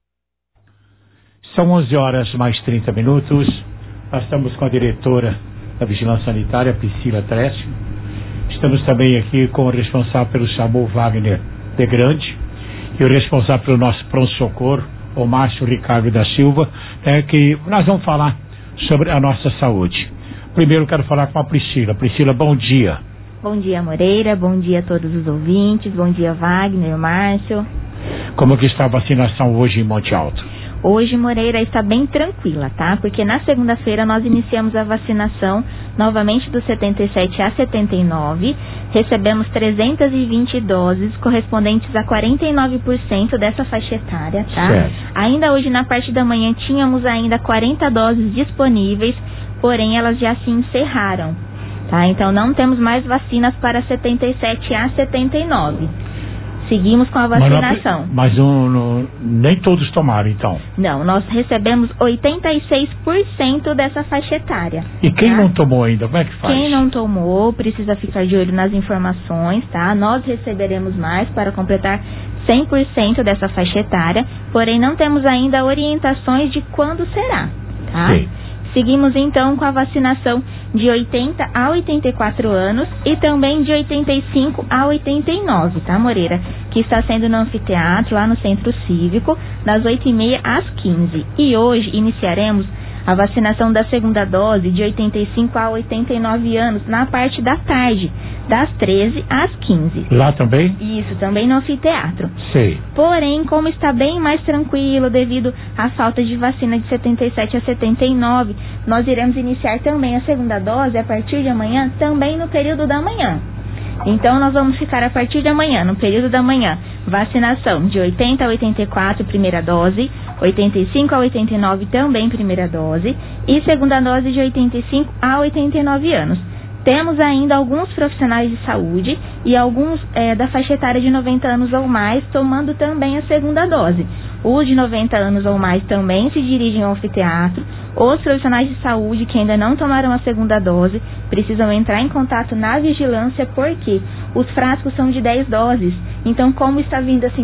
São onze horas mais trinta minutos. Nós estamos com a diretora da Vigilância Sanitária, Priscila Tressi. Estamos também aqui com o responsável pelo SAMU, Wagner de Grande, e o responsável pelo nosso pronto-socorro, o Márcio Ricardo da Silva, é que nós vamos falar sobre a nossa saúde. Primeiro quero falar com a Priscila. Priscila, bom dia. Bom dia, Moreira, bom dia a todos os ouvintes, bom dia, Wagner, Márcio. Como que está a vacinação hoje em Monte Alto? Hoje, Moreira, está bem tranquila, tá? Porque na segunda-feira nós iniciamos a vacinação novamente dos setenta e sete a setenta e nove. Recebemos trezentas e vinte doses correspondentes a quarenta e nove por cento dessa faixa etária, tá? Certo. Ainda hoje, na parte da manhã, tínhamos ainda quarenta doses disponíveis, porém elas já se encerraram, tá? Então não temos mais vacinas para setenta e sete a setenta e nove. Seguimos com a vacinação. Mas, não, não, nem todos tomaram, então? Não, nós recebemos oitenta e seis por cento dessa faixa etária. E quem tá? não tomou ainda, como é que faz? Quem não tomou, precisa ficar de olho nas informações, tá? Nós receberemos mais para completar cem por cento dessa faixa etária, porém não temos ainda orientações de quando será, tá? Sim. Seguimos então com a vacinação de oitenta a oitenta e quatro anos e também de oitenta e cinco a oitenta e nove, tá, Moreira? Que está sendo no anfiteatro, lá no Centro Cívico, das oito e meia às quinze. E hoje iniciaremos a vacinação da segunda dose de oitenta e cinco a oitenta e nove anos na parte da tarde, das treze às quinze. Lá também? Isso, também no anfiteatro. Sei. Porém, como está bem mais tranquilo devido à falta de vacina de setenta e sete a setenta e nove, nós iremos iniciar também a segunda dose a partir de amanhã, também no período da manhã. Então, nós vamos ficar a partir de amanhã, no período da manhã, vacinação de oitenta a oitenta e quatro, primeira dose, oitenta e cinco a oitenta e nove também primeira dose, e segunda dose de oitenta e cinco a oitenta e nove anos. Temos ainda alguns profissionais de saúde e alguns é, da faixa etária de noventa anos ou mais tomando também a segunda dose. Os de noventa anos ou mais também se dirigem ao anfiteatro. Os profissionais de saúde que ainda não tomaram a segunda dose precisam entrar em contato na vigilância, porque os frascos são de dez doses. Então, como está vindo assim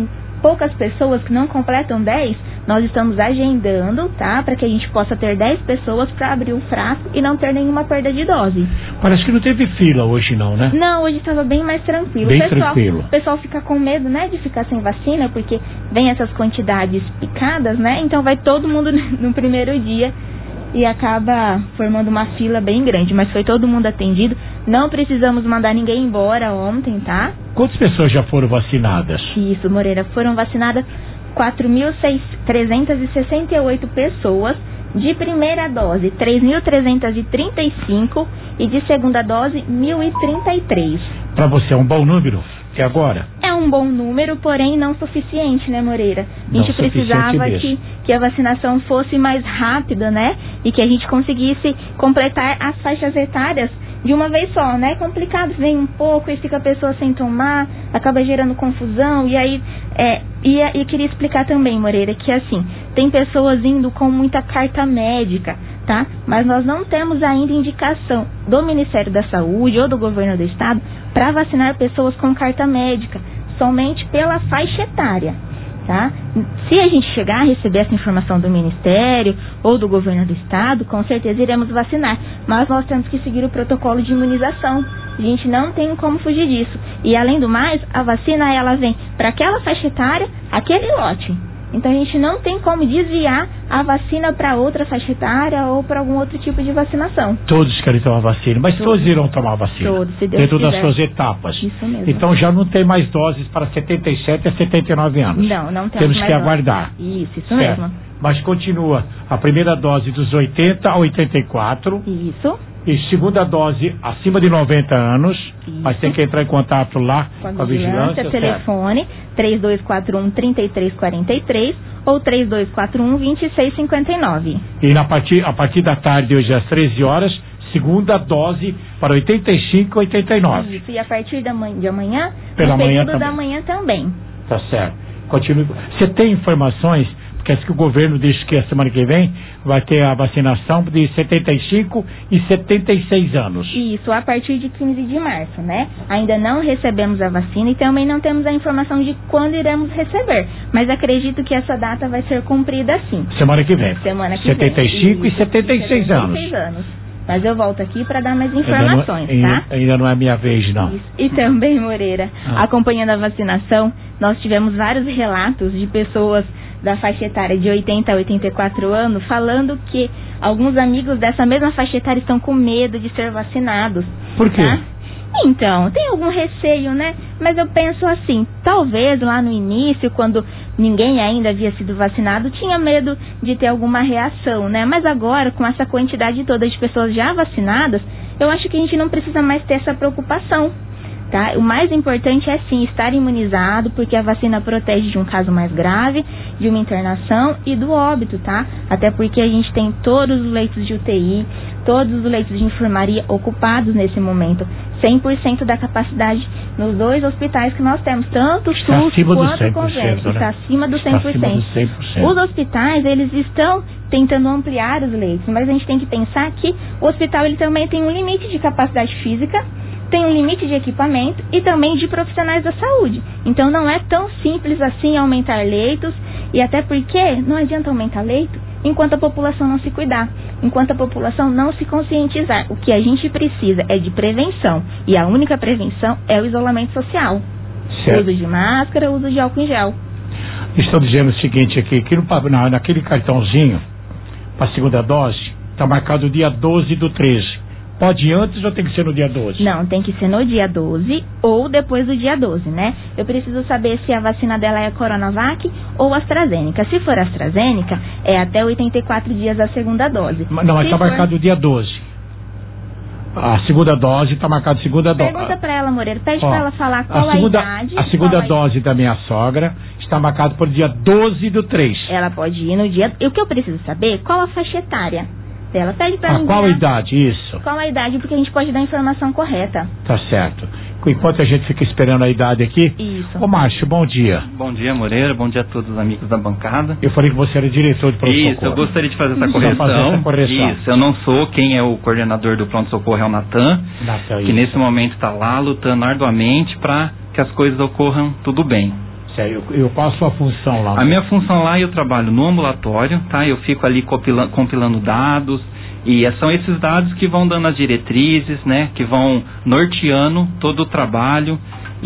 poucas pessoas que não completam dez, nós estamos agendando, tá? Para que a gente possa ter dez pessoas para abrir o frasco e não ter nenhuma perda de dose. Parece que não teve fila hoje não, né? Não, hoje estava bem mais tranquilo. Bem o pessoal, tranquilo. O pessoal fica com medo, né, de ficar sem vacina, porque vem essas quantidades picadas, né? Então vai todo mundo no primeiro dia e acaba formando uma fila bem grande. Mas foi todo mundo atendido. Não precisamos mandar ninguém embora ontem, tá? Quantas pessoas já foram vacinadas? Isso, Moreira. Foram vacinadas quatro mil trezentas e sessenta e oito pessoas. De primeira dose, três mil trezentas e trinta e cinco e de segunda dose, mil e trinta e três. Para você é um bom número? E agora? É um bom número, porém não suficiente, né, Moreira? A gente não precisava que, que a vacinação fosse mais rápida, né? E que a gente conseguisse completar as faixas etárias de uma vez só, né? É complicado, vem um pouco e fica a pessoa sem tomar, acaba gerando confusão. E aí, é, e, e queria explicar também, Moreira, que assim, tem pessoas indo com muita carta médica, tá? Mas nós não temos ainda indicação do Ministério da Saúde ou do Governo do Estado para vacinar pessoas com carta médica, somente pela faixa etária, tá? Se a gente chegar a receber essa informação do Ministério ou do Governo do Estado, com certeza iremos vacinar, mas nós temos que seguir o protocolo de imunização. A gente não tem como fugir disso. E além do mais, a vacina ela vem para aquela faixa etária, aquele lote. Então a gente não tem como desviar a vacina para outra faixa etária ou para algum outro tipo de vacinação. Todos querem tomar vacina, mas todos, todos irão tomar vacina. Todos, se Deus dentro quiser. das suas etapas. Isso mesmo. Então já não tem mais doses para setenta e sete a setenta e nove anos. Não, não temos, temos mais que doses. aguardar. Isso, isso certo. mesmo. Mas continua a primeira dose dos oitenta a oitenta e quatro. Isso. E segunda dose acima de noventa anos, isso. Mas tem que entrar em contato lá com a, com a vigilância. vigilância telefone três dois quatro um, três três quatro três ou três dois quatro um, dois seis cinco nove. E na partir, a partir da tarde, hoje às treze horas, segunda dose para oitenta e cinco e oitenta e nove. Isso, e a partir da manhã, de amanhã, Pela no manhã período também. da manhã também. Tá certo. Continue. Você tem informações? Porque acho que o governo diz que a semana que vem vai ter a vacinação de setenta e cinco e setenta e seis anos. Isso, a partir de quinze de março, né? Ainda não recebemos a vacina e também não temos a informação de quando iremos receber. Mas acredito que essa data vai ser cumprida sim. Semana que vem. Semana que setenta e cinco vem. E setenta e seis anos. setenta e seis anos. Mas eu volto aqui para dar mais informações, ainda não, tá? Ainda não é minha vez, não. Isso. E também, Moreira, ah. acompanhando a vacinação, nós tivemos vários relatos de pessoas da faixa etária de oitenta a oitenta e quatro anos falando que alguns amigos dessa mesma faixa etária estão com medo de ser vacinados. Por quê? Tá? Então, tem algum receio, né? Mas eu penso assim, talvez lá no início, quando ninguém ainda havia sido vacinado, tinha medo de ter alguma reação, né? Mas agora, com essa quantidade toda de pessoas já vacinadas, eu acho que a gente não precisa mais ter essa preocupação. Tá? O mais importante é sim estar imunizado, porque a vacina protege de um caso mais grave, de uma internação e do óbito, tá? Até porque a gente tem todos os leitos de U T I, todos os leitos de enfermaria ocupados nesse momento, cem por cento da capacidade nos dois hospitais que nós temos, tanto o SUS quanto o convênio, né? Está acima do cem por cento. Está acima do cem por cento. Os hospitais, eles estão tentando ampliar os leitos, mas a gente tem que pensar que o hospital ele também tem um limite de capacidade física, tem um limite de equipamento e também de profissionais da saúde. Então não é tão simples assim aumentar leitos, e até porque não adianta aumentar leito enquanto a população não se cuidar, enquanto a população não se conscientizar. O que a gente precisa é de prevenção, e a única prevenção é o isolamento social. Certo. Uso de máscara, uso de álcool em gel. Estão dizendo o seguinte aqui, que no, na, naquele cartãozinho para a segunda dose está marcado o dia doze do treze. Pode ir antes ou tem que ser no dia doze? Não, tem que ser no dia doze ou depois do dia doze, né? Eu preciso saber se a vacina dela é a Coronavac ou AstraZeneca. Se for AstraZeneca, é até oitenta e quatro dias a segunda dose. Mas, não, mas está for... marcado o dia doze. A segunda dose está marcada segunda dose. Pergunta para ela, Moreira. Pede para ela falar qual a, segunda, a idade. A segunda a dose da minha sogra está marcada para o dia doze do três. Ela pode ir no dia... E o que eu preciso saber? Qual a faixa etária dela? Pede para ah, ela. Qual a idade? Isso. Qual a idade? Porque a gente pode dar a informação correta. Tá certo. Enquanto a gente fica esperando a idade aqui. Isso. Ô Márcio, bom dia. Bom dia, Moreira. Bom dia a todos os amigos da bancada. Eu falei que você era diretor de pronto-socorro. Isso, eu gostaria de fazer essa correção. Fazer essa correção. Isso, eu não sou. Quem é o coordenador do pronto-socorro é o Natan, Natan, que isso. nesse momento está lá lutando arduamente para que as coisas ocorram tudo bem. Sério, eu qual a sua função lá? A minha função lá, eu trabalho no ambulatório, tá? Eu fico ali compilando, compilando dados, e são esses dados que vão dando as diretrizes, né? Que vão norteando todo o trabalho,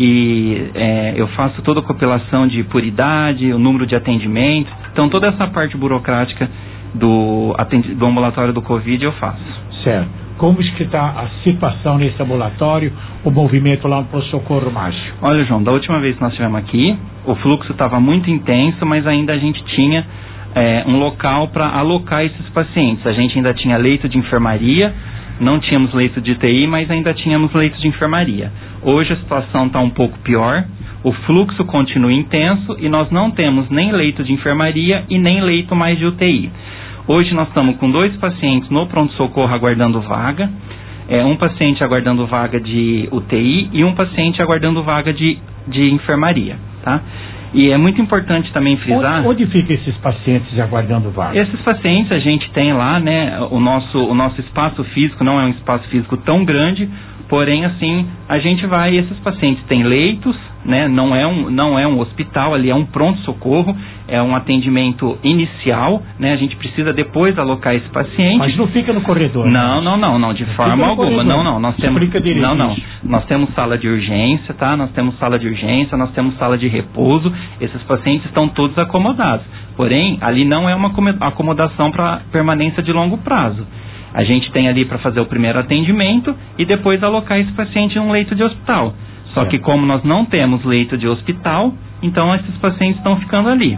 e é, eu faço toda a compilação de puridade, o número de atendimentos, então toda essa parte burocrática do, do ambulatório do Covid eu faço. Certo. Como está a situação nesse ambulatório, o movimento lá no Socorro Márcio? Olha, João, da última vez que nós estivemos aqui, o fluxo estava muito intenso, mas ainda a gente tinha é, um local para alocar esses pacientes. A gente ainda tinha leito de enfermaria, não tínhamos leito de U T I, mas ainda tínhamos leito de enfermaria. Hoje a situação está um pouco pior, o fluxo continua intenso e nós não temos nem leito de enfermaria e nem leito mais de U T I. Hoje nós estamos com dois pacientes no pronto-socorro aguardando vaga, é, um paciente aguardando vaga de U T I e um paciente aguardando vaga de, de enfermaria, tá? E é muito importante também frisar... Onde, onde ficam esses pacientes aguardando vaga? Esses pacientes a gente tem lá, né, o nosso, o nosso espaço físico não é um espaço físico tão grande, porém, assim, a gente vai, esses pacientes têm leitos, né, não é um, não é um hospital, ali é um pronto-socorro, é um atendimento inicial, né, a gente precisa depois alocar esse paciente. Mas não fica no corredor? Não, né? não, não, não, de não forma alguma, não, não, nós temos, não, não, isso. nós temos sala de urgência, tá, nós temos sala de urgência, nós temos sala de repouso, esses pacientes estão todos acomodados, porém, ali não é uma acomodação para permanência de longo prazo. A gente tem ali para fazer o primeiro atendimento e depois alocar esse paciente em um leito de hospital. Só que como nós não temos leito de hospital, então esses pacientes estão ficando ali.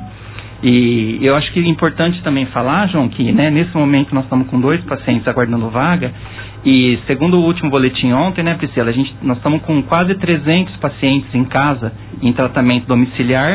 E eu acho que é importante também falar, João, que né, nesse momento nós estamos com dois pacientes aguardando vaga, e segundo o último boletim ontem, né, Priscila, a gente, nós estamos com quase trezentos pacientes em casa em tratamento domiciliar,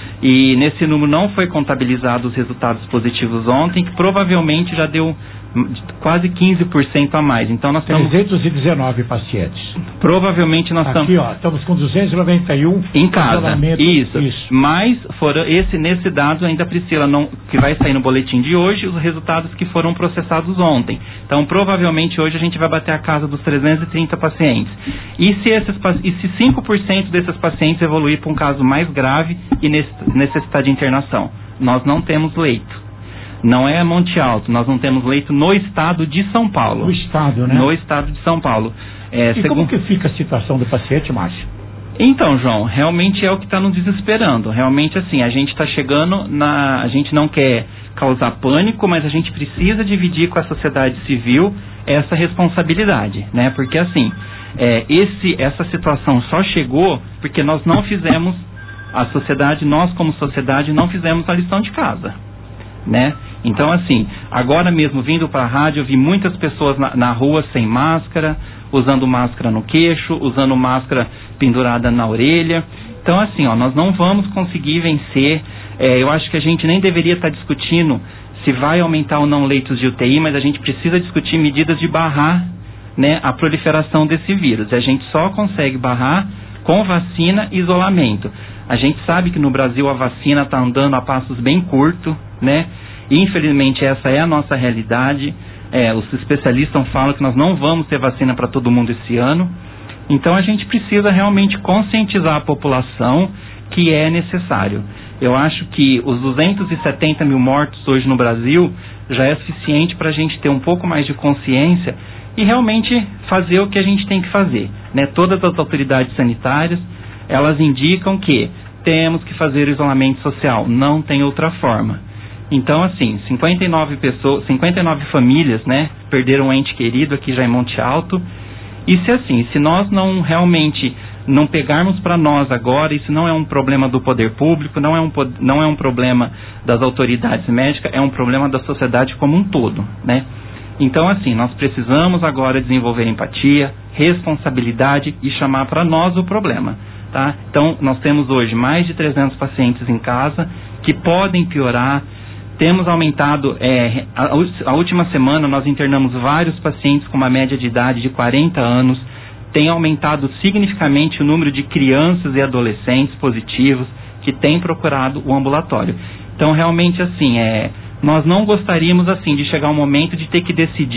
e nesse número não foi contabilizado os resultados positivos ontem, que provavelmente já deu quase quinze por cento a mais. Então nós temos trezentos e dezenove pacientes. Provavelmente nós Aqui, estamos... Aqui, ó, estamos com duzentos e noventa e um em casa. Isso. Isso. Mas foram esse nesse dado ainda, Priscila, não, que vai sair no boletim de hoje, os resultados que foram processados ontem. Então provavelmente hoje a gente vai bater a casa dos trezentos e trinta pacientes. E se esses e se cinco por cento desses pacientes evoluir para um caso mais grave e necessitar de internação, nós não temos leito. Não é Monte Alto, nós não temos leito no estado de São Paulo. No estado, né? No estado de São Paulo. É, e segundo... como que fica a situação do paciente, Márcio? Então, João, realmente é o que está nos desesperando. Realmente, assim, a gente está chegando na... A gente não quer causar pânico, mas a gente precisa dividir com a sociedade civil essa responsabilidade, né? Porque, assim, é, esse, essa situação só chegou porque nós não fizemos, a sociedade, nós como sociedade, não fizemos a lição de casa, né? Então, assim, agora mesmo vindo para a rádio, eu vi muitas pessoas na, na rua sem máscara, usando máscara no queixo, usando máscara pendurada na orelha. Então, assim, ó, nós não vamos conseguir vencer. É, eu acho que a gente nem deveria estar discutindo se vai aumentar ou não leitos de U T I, mas a gente precisa discutir medidas de barrar, né, a proliferação desse vírus. E a gente só consegue barrar com vacina e isolamento. A gente sabe que no Brasil a vacina está andando a passos bem curtos, né? E, infelizmente, essa é a nossa realidade. É, os especialistas falam que nós não vamos ter vacina para todo mundo esse ano. Então, a gente precisa realmente conscientizar a população que é necessário. Eu acho que os duzentos e setenta mil mortos hoje no Brasil já é suficiente para a gente ter um pouco mais de consciência e realmente fazer o que a gente tem que fazer, né? Todas as autoridades sanitárias, elas indicam que temos que fazer o isolamento social, não tem outra forma. Então, assim, cinquenta e nove pessoas, cinquenta e nove famílias, né, perderam um ente querido aqui já em Monte Alto. E se assim, se nós não realmente não pegarmos para nós agora, isso não é um problema do poder público, não é um, não é um problema das autoridades médicas, é um problema da sociedade como um todo, né? Então, assim, nós precisamos agora desenvolver empatia, responsabilidade e chamar para nós o problema, tá? Então, nós temos hoje mais de trezentos pacientes em casa que podem piorar. Temos aumentado, é, a, a última semana nós internamos vários pacientes com uma média de idade de quarenta anos, tem aumentado significativamente o número de crianças e adolescentes positivos que têm procurado o ambulatório. Então, realmente, assim, é, nós não gostaríamos, assim, de chegar um momento de ter que decidir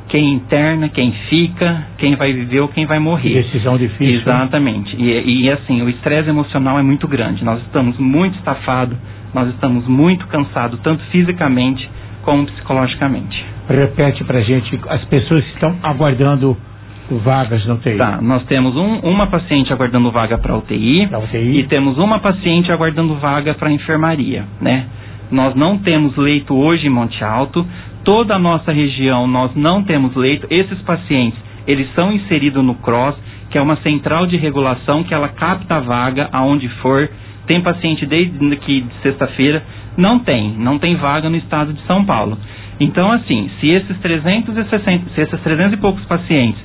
quem interna, quem fica, quem vai viver ou quem vai morrer. Decisão difícil. Exatamente. E, e assim, o estresse emocional é muito grande. Nós estamos muito estafados, nós estamos muito cansados, tanto fisicamente como psicologicamente. Repete pra gente, as pessoas que estão aguardando vagas na U T I. Tá, nós temos um, uma paciente aguardando vaga para U T I, pra U T I e temos uma paciente aguardando vaga para enfermaria, né? Nós não temos leito hoje em Monte Alto, toda a nossa região nós não temos leito. Esses pacientes, eles são inseridos no C R O S, que é uma central de regulação que ela capta a vaga aonde for. Tem paciente desde aqui de sexta-feira, não tem, não tem vaga no estado de São Paulo. Então, assim, se esses trezentos e sessenta, se esses trezentos e poucos pacientes,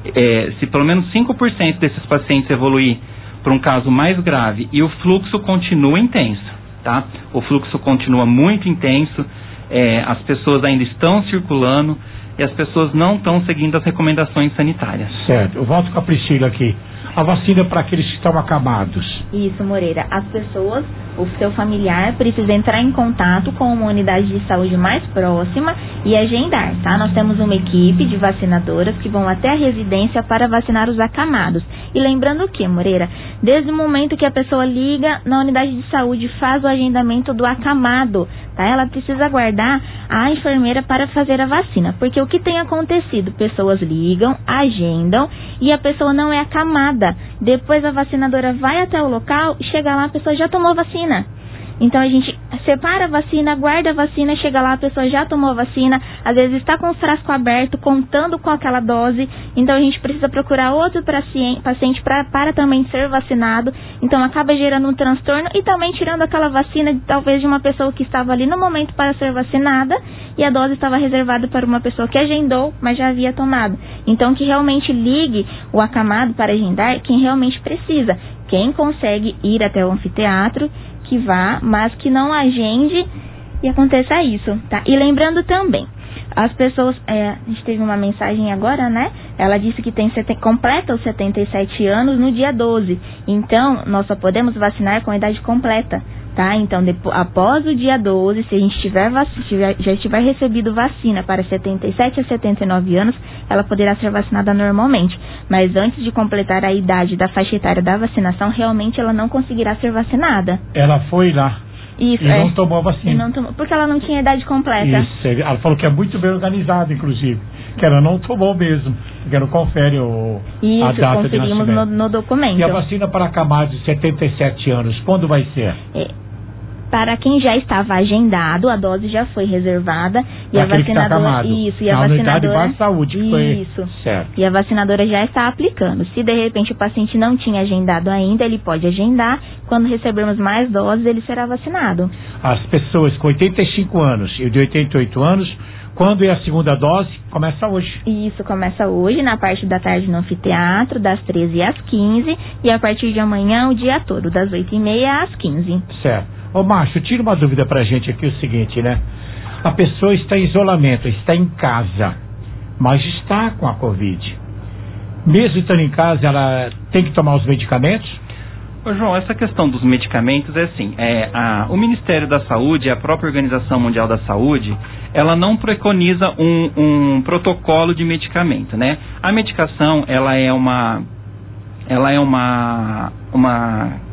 é, se pelo menos cinco por cento desses pacientes evoluir para um caso mais grave e o fluxo continua intenso, tá? O fluxo continua muito intenso, é, as pessoas ainda estão circulando e as pessoas não estão seguindo as recomendações sanitárias. Certo, eu volto com a Priscila aqui. A vacina para aqueles que estão acamados. Isso, Moreira. As pessoas, o seu familiar, precisa entrar em contato com uma unidade de saúde mais próxima e agendar, tá? Nós temos uma equipe de vacinadoras que vão até a residência para vacinar os acamados. E lembrando o que, Moreira? Desde o momento que a pessoa liga na unidade de saúde, faz o agendamento do acamado, tá? Ela precisa aguardar a enfermeira para fazer a vacina. Porque o que tem acontecido? Pessoas ligam, agendam e a pessoa não é acamada. Depois a vacinadora vai até o local, chega lá, a pessoa já tomou vacina. Então a gente separa a vacina, guarda a vacina, chega lá, a pessoa já tomou a vacina, às vezes está com o frasco aberto, contando com aquela dose, então a gente precisa procurar outro paciente pra, para também ser vacinado, então acaba gerando um transtorno e também tirando aquela vacina de, talvez de uma pessoa que estava ali no momento para ser vacinada e a dose estava reservada para uma pessoa que agendou, mas já havia tomado. Então que realmente ligue o acamado para agendar quem realmente precisa, quem consegue ir até o anfiteatro, que vá, mas que não agende e aconteça isso, tá? E lembrando também, as pessoas, é, a gente teve uma mensagem agora, né? Ela disse que tem completa os setenta e sete anos no dia doze, então nós só podemos vacinar com a idade completa, tá? Então, depois, após o dia doze, se a gente tiver, tiver, já estiver recebido vacina para setenta e sete a setenta e nove anos, ela poderá ser vacinada normalmente. Mas antes de completar a idade da faixa etária da vacinação, realmente ela não conseguirá ser vacinada. Ela foi lá Isso, e é, não tomou a vacina. E não tomou, porque ela não tinha idade completa. Isso, ela falou que é muito bem organizada, inclusive. Que ela não tomou mesmo, porque não confere o, Isso, a data de conferimos nascimento. no, no documento. E a vacina para acamados de setenta e sete anos, quando vai ser? É, para quem já estava agendado, a dose já foi reservada e pra a vacinadora, isso, e a na vacinadora, unidade de saúde, que foi, isso, certo. E a vacinadora já está aplicando. Se de repente o paciente não tinha agendado ainda, ele pode agendar. Quando recebermos mais doses, ele será vacinado. As pessoas com oitenta e cinco anos e de oitenta e oito anos, quando é a segunda dose? Começa hoje. Isso, começa hoje, na parte da tarde no anfiteatro, das treze às quinze, e a partir de amanhã o dia todo, das oito e meia às quinze. Certo. Ô, Márcio, tira uma dúvida pra gente aqui, o seguinte, né? A pessoa está em isolamento, está em casa, mas está com a Covid. Mesmo estando em casa, ela tem que tomar os medicamentos? Ô, João, essa questão dos medicamentos é assim, é, a, o Ministério da Saúde, a própria Organização Mundial da Saúde, ela não preconiza um, um protocolo de medicamento, né? A medicação, ela é uma, ela é uma, uma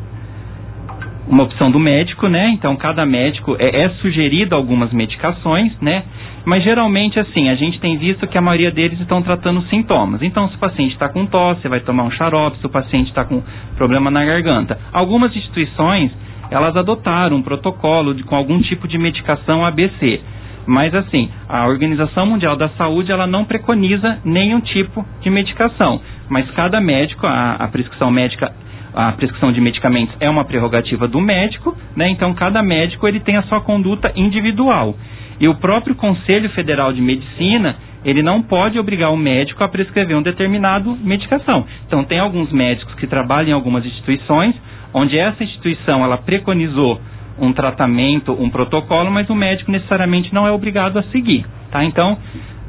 uma opção do médico, né? Então, cada médico é, é sugerido algumas medicações, né? Mas, geralmente, assim, a gente tem visto que a maioria deles estão tratando sintomas. Então, se o paciente está com tosse, vai tomar um xarope. Se o paciente está com problema na garganta. Algumas instituições, elas adotaram um protocolo de, com algum tipo de medicação A B C. Mas, assim, a Organização Mundial da Saúde, ela não preconiza nenhum tipo de medicação. Mas cada médico, a, a prescrição médica... A prescrição de medicamentos é uma prerrogativa do médico, né? Então cada médico ele tem a sua conduta individual. E o próprio Conselho Federal de Medicina, ele não pode obrigar o médico a prescrever um determinado medicação. Então tem alguns médicos que trabalham em algumas instituições, onde essa instituição ela preconizou um tratamento, um protocolo, mas o médico necessariamente não é obrigado a seguir, tá? Então,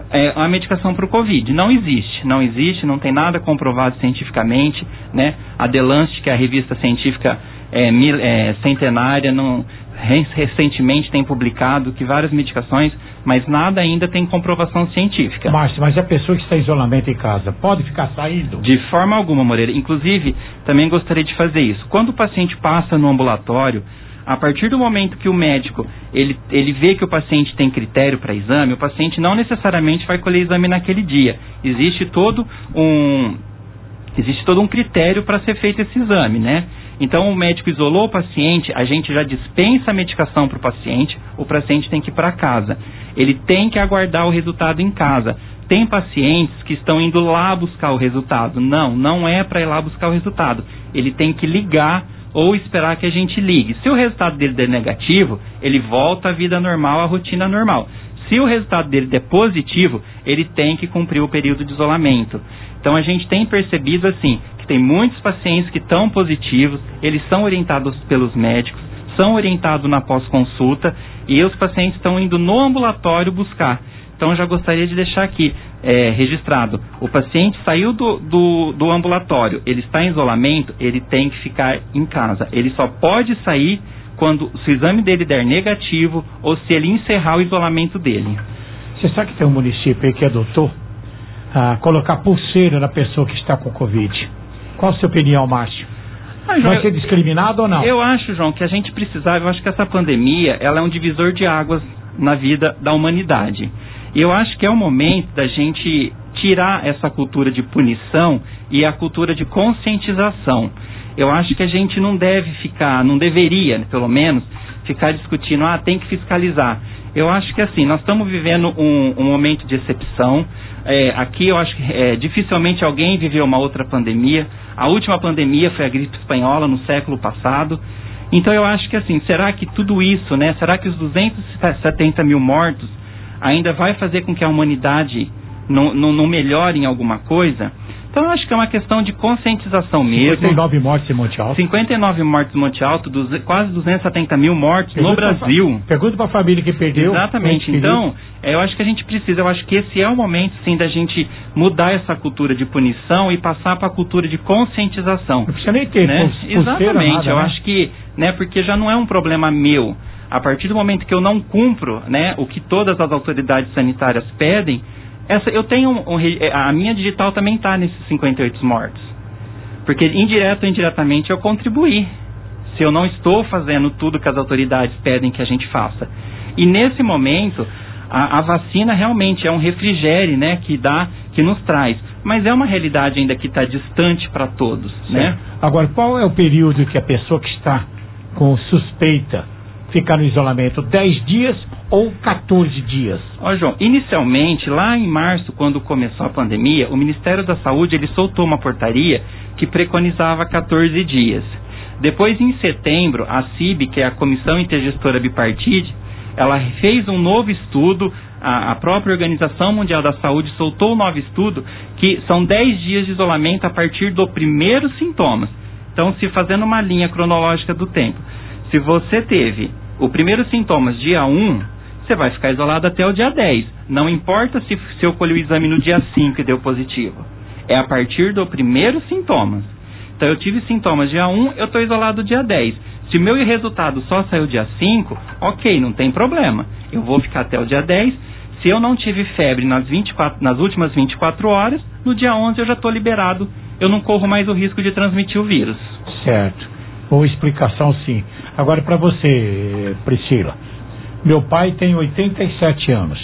é, a medicação para o Covid. Não existe, não existe, não tem nada comprovado cientificamente, né? A The Lancet, que é a revista científica é, mil, é, centenária, não, recentemente tem publicado que várias medicações, mas nada ainda tem comprovação científica. Márcio, mas a pessoa que está em isolamento em casa pode ficar saindo? De forma alguma, Moreira. Inclusive, também gostaria de fazer isso. Quando o paciente passa no ambulatório, a partir do momento que o médico ele, ele vê que o paciente tem critério para exame, o paciente não necessariamente vai colher exame naquele dia. Existe todo um, existe todo um critério para ser feito esse exame, né? Então o médico isolou o paciente, a gente já dispensa a medicação para o paciente, o paciente tem que ir para casa. Ele tem que aguardar o resultado em casa. Tem pacientes que estão indo lá buscar o resultado. Não, não é para ir lá buscar o resultado. Ele tem que ligar ou esperar que a gente ligue. Se o resultado dele der negativo, ele volta à vida normal, à rotina normal. Se o resultado dele der positivo, ele tem que cumprir o período de isolamento. Então a gente tem percebido assim, que tem muitos pacientes que estão positivos, eles são orientados pelos médicos, são orientados na pós-consulta e os pacientes estão indo no ambulatório buscar. Então eu já gostaria de deixar aqui é, registrado, o paciente saiu do, do, do ambulatório, ele está em isolamento, ele tem que ficar em casa. Ele só pode sair quando se o exame dele der negativo ou se ele encerrar o isolamento dele. Você sabe que tem um município aí que adotou a colocar pulseira na pessoa que está com Covid. Qual a sua opinião, Márcio? Ah, João, vai ser discriminado ou não? Eu acho, João, que a gente precisava, eu acho que essa pandemia, ela é um divisor de águas na vida da humanidade. E eu acho que é o momento da gente tirar essa cultura de punição e a cultura de conscientização. Eu acho que a gente não deve ficar, não deveria, pelo menos, ficar discutindo, ah, tem que fiscalizar. Eu acho que assim, nós estamos vivendo um, um momento de exceção. É, aqui eu acho que é, dificilmente alguém viveu uma outra pandemia. A última pandemia foi a gripe espanhola no século passado. Então eu acho que assim, será que tudo isso, né? Será que os duzentos e setenta mil mortos ainda vai fazer com que a humanidade não, não, não melhore em alguma coisa? Então eu acho que é uma questão de conscientização mesmo. cinquenta e nove mortes em Monte Alto. cinquenta e nove mortes em Monte Alto, duze, quase duzentos e setenta mil mortes pergunta no Brasil. Pra, pergunta para a família que perdeu. Exatamente. Então, é, eu acho que a gente precisa, eu acho que esse é o momento, sim, da gente mudar essa cultura de punição e passar para a cultura de conscientização. Não precisa nem ter, né? pulseira, Exatamente. nada, eu né? acho que, né, porque já não é um problema meu. A partir do momento que eu não cumpro, né, o que todas as autoridades sanitárias pedem, essa, eu tenho um, um, a minha digital também está nesses cinquenta e oito mortos. Porque indireto ou indiretamente eu contribuí. Se eu não estou fazendo tudo que as autoridades pedem que a gente faça. E nesse momento, a, a vacina realmente é um refrigério, né, que dá, que nos traz. Mas é uma realidade ainda que está distante para todos, né? Agora, qual é o período que a pessoa que está com suspeita ficar no isolamento? dez dias ou quatorze dias? Ó, João, inicialmente, lá em março, quando começou a pandemia, o Ministério da Saúde, ele soltou uma portaria que preconizava quatorze dias. Depois, em setembro, a C I B, que é a Comissão Intergestora Bipartite, ela fez um novo estudo, a, a própria Organização Mundial da Saúde soltou um novo estudo, que são dez dias de isolamento a partir do primeiro sintomas. Então, se fazendo uma linha cronológica do tempo, se você teve o primeiro sintomas dia um, você vai ficar isolado até o dia dez. Não importa se, se eu colhi o exame no dia cinco e deu positivo. É a partir do primeiro sintomas. Então eu tive sintomas dia um, eu estou isolado dia dez. Se o meu resultado só saiu dia cinco, ok, não tem problema. Eu vou ficar até o dia dez. Se eu não tive febre nas, vinte e quatro, nas últimas vinte e quatro horas, no dia onze eu já estou liberado. Eu não corro mais o risco de transmitir o vírus. Certo. Boa explicação, sim. Agora, para você, Priscila. Meu pai tem oitenta e sete anos,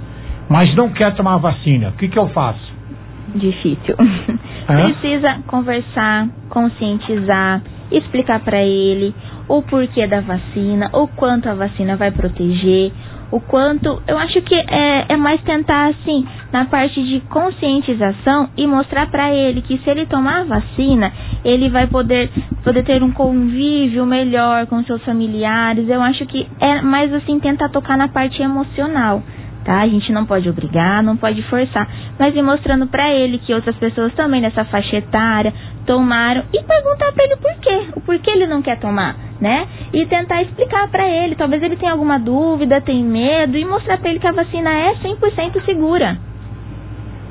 mas não quer tomar a vacina. O que, que eu faço? Difícil. Hã? Precisa conversar, conscientizar, explicar para ele o porquê da vacina, o quanto a vacina vai proteger, o quanto... Eu acho que é, é mais tentar, assim, na parte de conscientização e mostrar para ele que se ele tomar a vacina, ele vai poder, poder ter um convívio melhor com seus familiares. Eu acho que é mais, assim, tentar tocar na parte emocional, tá? A gente não pode obrigar, não pode forçar, mas ir mostrando para ele que outras pessoas também nessa faixa etária tomaram e perguntar para ele o porquê, o porquê ele não quer tomar, né? E tentar explicar para ele, talvez ele tenha alguma dúvida, tenha medo, e mostrar para ele que a vacina é cem por cento segura.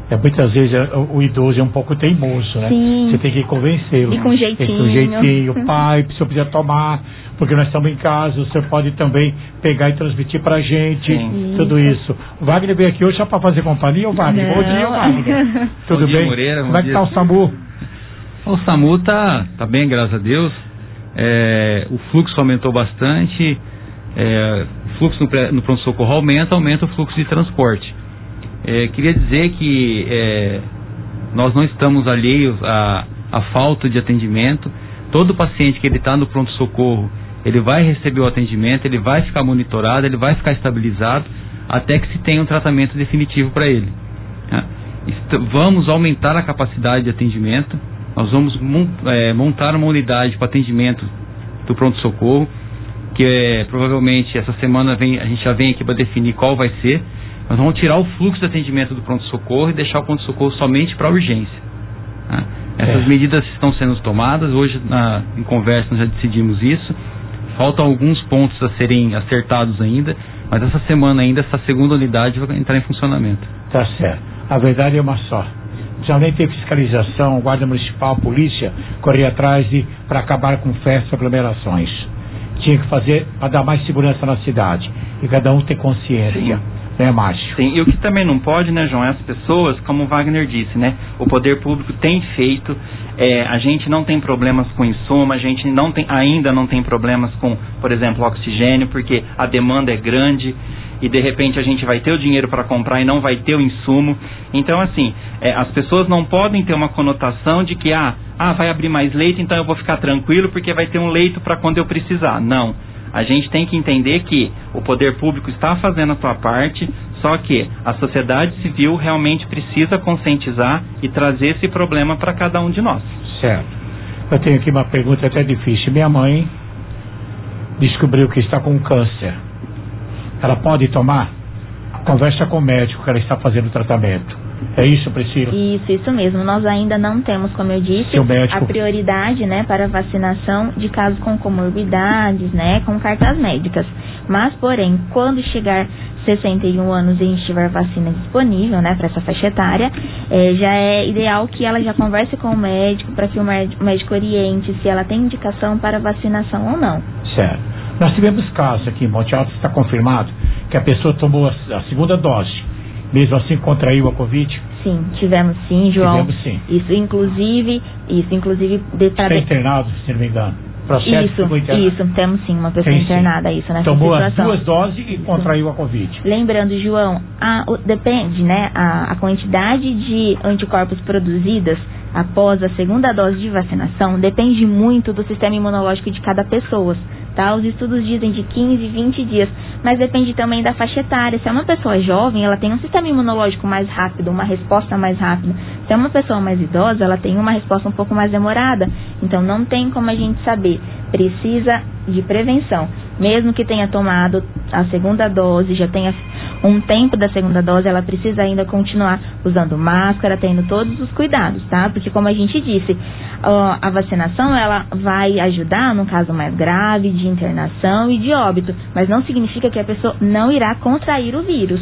É, muitas vezes o, o idoso é um pouco teimoso, né? Sim. Você tem que convencê-lo. E com jeitinho. E com jeitinho. Pai, se eu puder tomar, porque nós estamos em casa, você pode também pegar e transmitir pra gente. Sim. Tudo isso. O Wagner veio aqui hoje só para fazer companhia. O Wagner, Não. bom dia, Wagner. Tudo bom bem? Dia, Moreira, Como é que tá o SAMU? O SAMU tá, tá bem, graças a Deus. É, o fluxo aumentou bastante. É, o fluxo no, no pronto-socorro aumenta, aumenta o fluxo de transporte. É, queria dizer que é, nós não estamos alheios à, à falta de atendimento. Todo paciente que ele está no pronto-socorro, ele vai receber o atendimento, ele vai ficar monitorado, ele vai ficar estabilizado até que se tenha um tratamento definitivo para ele. Né? Vamos aumentar a capacidade de atendimento. Nós vamos é, montar uma unidade para atendimento do pronto-socorro, que é, provavelmente essa semana vem, a gente já vem aqui para definir qual vai ser. Nós vamos tirar o fluxo de atendimento do pronto-socorro e deixar o pronto-socorro somente para urgência. Né? Essas é. medidas estão sendo tomadas. Hoje, na, em conversa, nós já decidimos isso. Faltam alguns pontos a serem acertados ainda, mas essa semana ainda, essa segunda unidade vai entrar em funcionamento. Tá certo. A verdade é uma só. Já nem tem fiscalização, guarda municipal, polícia, correr atrás para acabar com festas e aglomerações. Tinha que fazer para dar mais segurança na cidade. E cada um ter consciência. Sim. Né, Márcio? Sim, e o que também não pode, né, João, é as pessoas, como o Wagner disse, né, o poder público tem feito, é, a gente não tem problemas com insumo, a gente não tem, ainda não tem problemas com, por exemplo, oxigênio, porque a demanda é grande e de repente a gente vai ter o dinheiro para comprar e não vai ter o insumo. Então, assim, é, as pessoas não podem ter uma conotação de que, ah, ah, vai abrir mais leito, então eu vou ficar tranquilo porque vai ter um leito para quando eu precisar. Não. A gente tem que entender que o poder público está fazendo a sua parte, só que a sociedade civil realmente precisa conscientizar e trazer esse problema para cada um de nós. Certo. Eu tenho aqui uma pergunta até difícil. Minha mãe descobriu que está com câncer. Ela pode tomar? Conversa com o médico que ela está fazendo o tratamento. É isso, Priscila? Isso, isso mesmo. Nós ainda não temos, como eu disse, médico... a prioridade, né, para vacinação de casos com comorbidades, né, com cartas médicas. Mas, porém, quando chegar sessenta e um anos e a gente tiver vacina disponível, né, para essa faixa etária, é, já é ideal que ela já converse com o médico para que o médico oriente se ela tem indicação para vacinação ou não. Certo. Nós tivemos casos aqui em Monte Alto, está confirmado, que a pessoa tomou a, a segunda dose, mesmo assim contraiu a Covid? Sim, tivemos sim, João. Tivemos sim. Isso inclusive, isso inclusive... De, Está internado, se não me engano. Processo isso, isso, temos sim uma pessoa Tem, internada, isso, nessa Tomou situação. as duas doses e contraiu a Covid. Lembrando, João, a, o, depende, né, a, a quantidade de anticorpos produzidas após a segunda dose de vacinação depende muito do sistema imunológico de cada pessoa. Tá? Os estudos dizem de quinze, vinte dias, mas depende também da faixa etária. Se é uma pessoa jovem, ela tem um sistema imunológico mais rápido, uma resposta mais rápida. Se é uma pessoa mais idosa, ela tem uma resposta um pouco mais demorada. Então não tem como a gente saber. Precisa de prevenção. Mesmo que tenha tomado a segunda dose, já tenha um tempo da segunda dose, ela precisa ainda continuar usando máscara, tendo todos os cuidados, tá? Porque como a gente disse, a vacinação ela vai ajudar num caso mais grave de internação e de óbito, mas não significa que a pessoa não irá contrair o vírus.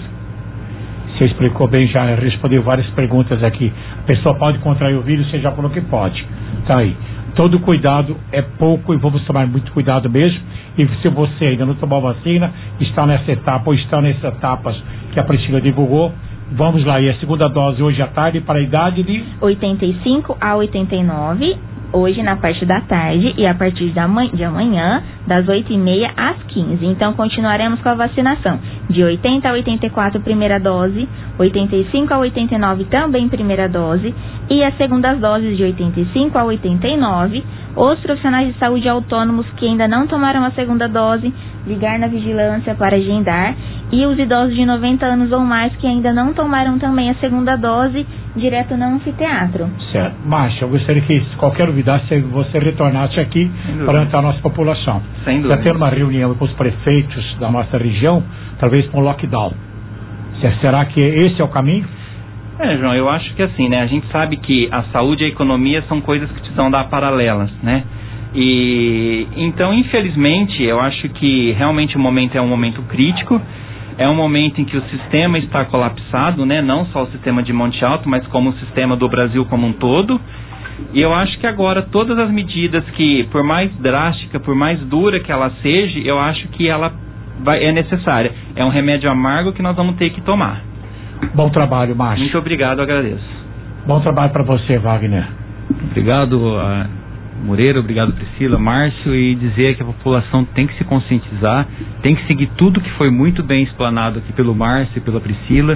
Você explicou bem, já respondeu várias perguntas aqui. A pessoa pode contrair o vírus, você já falou que pode. Tá aí. Todo cuidado é pouco e vamos tomar muito cuidado mesmo. E se você ainda não tomou vacina, está nessa etapa ou está nessas etapas que a Priscila divulgou, vamos lá. E a segunda dose hoje à tarde para a idade de... oitenta e cinco a oitenta e nove, hoje na parte da tarde e a partir da manhã, de amanhã, das oito e meia às quinze. Então continuaremos com a vacinação. De oitenta a oitenta e quatro, primeira dose, oitenta e cinco a oitenta e nove também primeira dose, e as segundas doses de oitenta e cinco a oitenta e nove, os profissionais de saúde autônomos que ainda não tomaram a segunda dose, ligar na vigilância para agendar, e os idosos de noventa anos ou mais que ainda não tomaram também a segunda dose, direto no anfiteatro. Certo. Márcia, eu gostaria que qualquer novidade você retornasse aqui para a nossa população. Sem dúvida. Já tendo uma reunião com os prefeitos da nossa região, talvez com o lockdown. Será que esse é o caminho? É, João, eu acho que assim, né? A gente sabe que a saúde e a economia são coisas que precisam dar paralelas, né? E então, infelizmente, eu acho que realmente o momento é um momento crítico. É um momento em que o sistema está colapsado, né? Não só o sistema de Monte Alto, mas como o sistema do Brasil como um todo. E eu acho que agora todas as medidas que, por mais drástica, por mais dura que ela seja, eu acho que ela vai, é necessária. É um remédio amargo que nós vamos ter que tomar. Bom trabalho, Márcio. Muito obrigado, agradeço. Bom trabalho para você, Wagner. Obrigado, uh, Moreira, obrigado, Priscila, Márcio, e dizer que a população tem que se conscientizar, tem que seguir tudo que foi muito bem explanado aqui pelo Márcio e pela Priscila,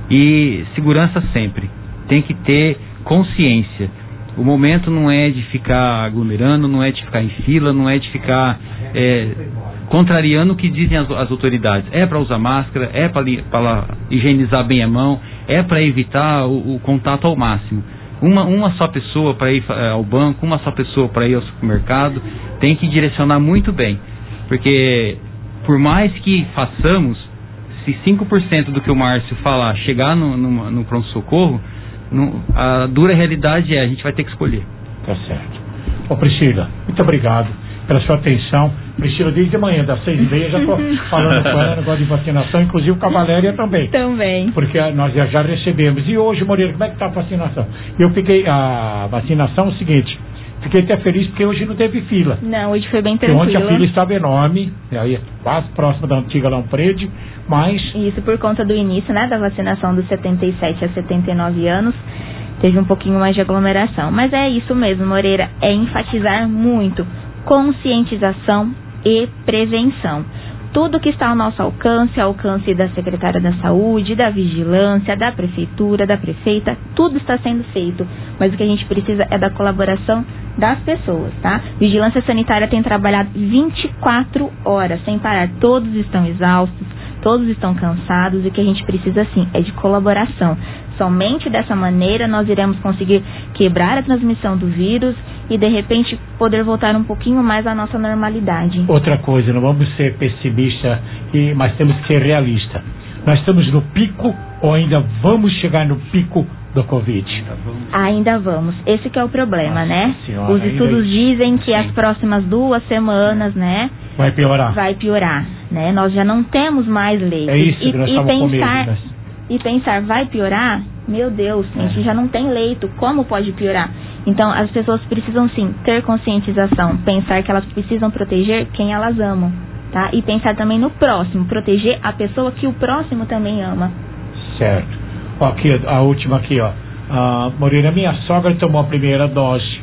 e segurança sempre. Tem que ter consciência. O momento não é de ficar aglomerando, não é de ficar em fila, não é de ficar é, contrariando o que dizem as, as autoridades. É para usar máscara, é para higienizar bem a mão, é para evitar o, o contato ao máximo. Uma, uma só pessoa para ir é, ao banco, uma só pessoa para ir ao supermercado, tem que direcionar muito bem. Porque por mais que façamos, se cinco por cento do que o Márcio falar chegar no, no, no pronto-socorro, No, a dura realidade é, a gente vai ter que escolher. Tá certo. Ô Priscila, muito obrigado pela sua atenção. Priscila, desde amanhã, das seis e meia, já estou falando com ela, negócio de vacinação, inclusive com a Valéria também. Também. Porque nós já, já recebemos. E hoje, Moreira, como é que está a vacinação? Eu fiquei, a vacinação é o seguinte, fiquei até feliz porque hoje não teve fila. Não, hoje foi bem porque tranquilo. ontem a fila estava enorme, aí quase próxima da antiga Lamprede, mas... Isso por conta do início, né, da vacinação dos setenta e sete a setenta e nove anos, teve um pouquinho mais de aglomeração. Mas é isso mesmo, Moreira, é enfatizar muito conscientização e prevenção. Tudo que está ao nosso alcance, ao alcance da Secretária da Saúde, da Vigilância, da Prefeitura, da Prefeita, tudo está sendo feito. Mas o que a gente precisa é da colaboração das pessoas, tá? Vigilância Sanitária tem trabalhado vinte e quatro horas, sem parar. Todos estão exaustos, todos estão cansados, e o que a gente precisa, sim, é de colaboração. Somente dessa maneira nós iremos conseguir quebrar a transmissão do vírus e, de repente, poder voltar um pouquinho mais à nossa normalidade. Outra coisa, não vamos ser pessimistas, mas temos que ser realistas. Nós estamos no pico ou ainda vamos chegar no pico do Covid? Ainda vamos. Esse que é o problema, Nossa né? senhora, Os estudos dizem que as próximas duas semanas, né? Vai piorar. Vai piorar, né? Nós já não temos mais leitos. É isso e, que nós e estamos com pensar, medo, né? E pensar, vai piorar? Meu Deus, a gente já não tem leito. Como pode piorar? Então, as pessoas precisam, sim, ter conscientização. Pensar que elas precisam proteger quem elas amam, tá? E pensar também no próximo. Proteger a pessoa que o próximo também ama. Certo. Ó, aqui, a última aqui, ó. A Moreira, minha sogra tomou a primeira dose.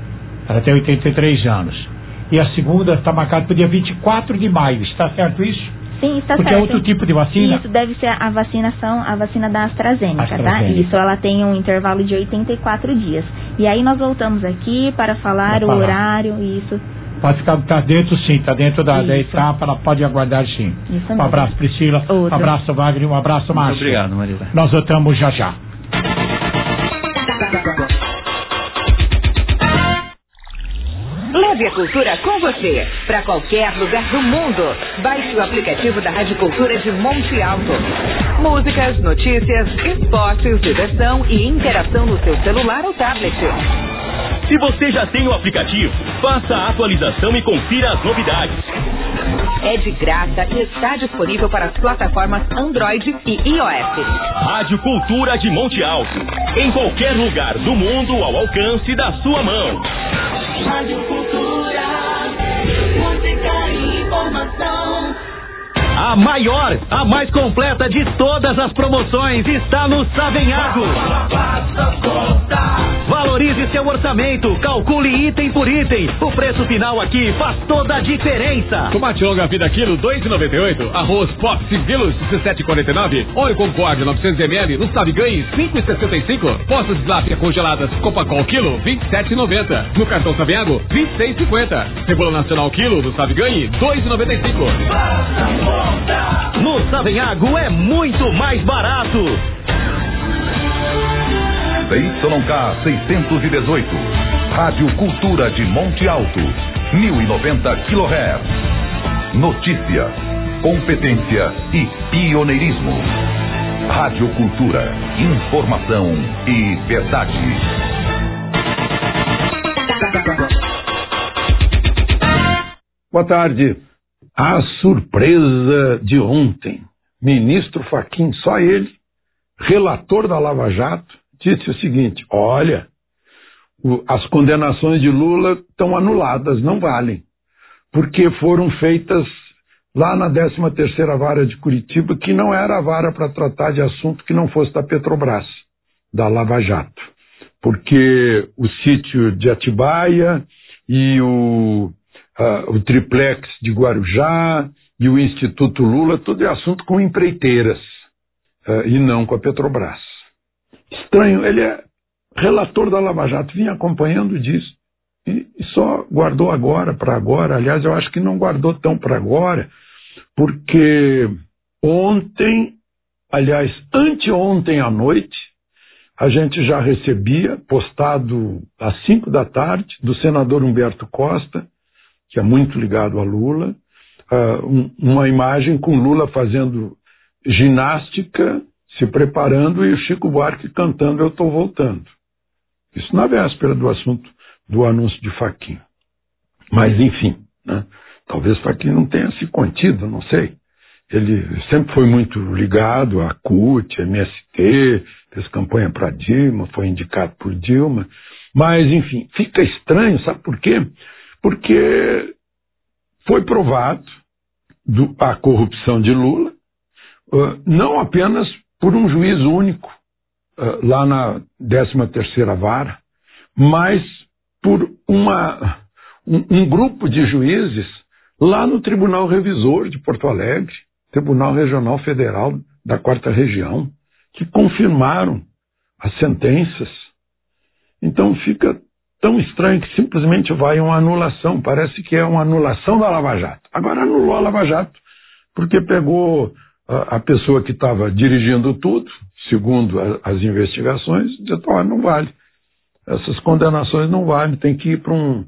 Ela tem oitenta e três anos. E a segunda está marcada para o dia vinte e quatro de maio. Está certo isso? Sim, está Porque certo. é outro tipo de vacina? Isso deve ser a vacinação, a vacina da AstraZeneca, AstraZeneca. tá? Isso, ela tem um intervalo de oitenta e quatro dias. E aí nós voltamos aqui para falar Pra o falar. horário, isso. Pode ficar, tá dentro sim, tá dentro da, da etapa, ela pode aguardar sim. Isso Um mesmo. abraço, Priscila. Outro. Um abraço, Wagner. Um abraço, Márcio. Muito obrigado, Marisa. Nós voltamos já já. Leve a cultura com você para qualquer lugar do mundo. Baixe o aplicativo da Rádio Cultura de Monte Alto. Músicas, notícias, esportes, diversão e interação no seu celular ou tablet. Se você já tem o aplicativo, faça a atualização e confira as novidades. É de graça e está disponível para as plataformas Android e iOS. Rádio Cultura de Monte Alto. Em qualquer lugar do mundo ao alcance da sua mão. Rádio Cultura, música e informação. A maior, a mais completa de todas as promoções está no Savenhago. Valorize seu orçamento, calcule item por item. O preço final aqui faz toda a diferença. Tomate longa vida quilo dois e noventa e oito, arroz Pop Civilos dezessete e quarenta e nove, óleo Concórdia novecentos mililitros no Sabe Ganhe cinco e sessenta e cinco, postas de lápia congeladas Copacol quilo vinte e sete e noventa, no cartão Savenhago vinte e seis e cinquenta, Cebola Nacional quilo no Sabe Ganhe dois e noventa e cinco. No Savenhago é muito mais barato. C Y K seiscentos e dezoito, Rádio Cultura de Monte Alto, mil e noventa quilohertz. Notícias, competência e pioneirismo. Rádio Cultura, informação e verdade. Boa tarde. A surpresa de ontem. ministro Fachin, só ele, relator da Lava Jato, disse o seguinte: olha, o, as condenações de Lula estão anuladas, não valem, porque foram feitas lá na décima terceira Vara de Curitiba, que não era a vara para tratar de assunto que não fosse da Petrobras, da Lava Jato, porque o sítio de Atibaia e o, uh, o triplex de Guarujá e o Instituto Lula, tudo é assunto com empreiteiras, uh, e não com a Petrobras. Estranho, ele é relator da Lava Jato, vinha acompanhando disso, e, e só guardou agora, para agora. Aliás, eu acho que não guardou tão para agora, porque ontem, aliás, anteontem à noite, a gente já recebia, postado às cinco da tarde, do senador Humberto Costa, que é muito ligado a Lula, uh, um, uma imagem com Lula fazendo ginástica, se preparando, e o Chico Buarque cantando "Eu Tô Voltando". Isso na véspera do assunto do anúncio de Fachin. Mas, enfim, né? Talvez Fachin não tenha se contido, não sei. Ele sempre foi muito ligado à C U T, M S T, fez campanha para Dilma, foi indicado por Dilma. Mas, enfim, fica estranho, sabe por quê? Porque foi provado do, a corrupção de Lula, uh, não apenas por um juiz único, uh, lá na décima terceira Vara, mas por uma, um, um grupo de juízes lá no Tribunal Revisor de Porto Alegre, Tribunal Regional Federal da Quarta Região, que confirmaram as sentenças. Então fica tão estranho que simplesmente vai uma anulação, parece que é uma anulação da Lava Jato. Agora anulou a Lava Jato, porque pegou a, a pessoa que estava dirigindo tudo, segundo a, as investigações, e disse: oh, não vale. Essas condenações não valem, tem que ir para um...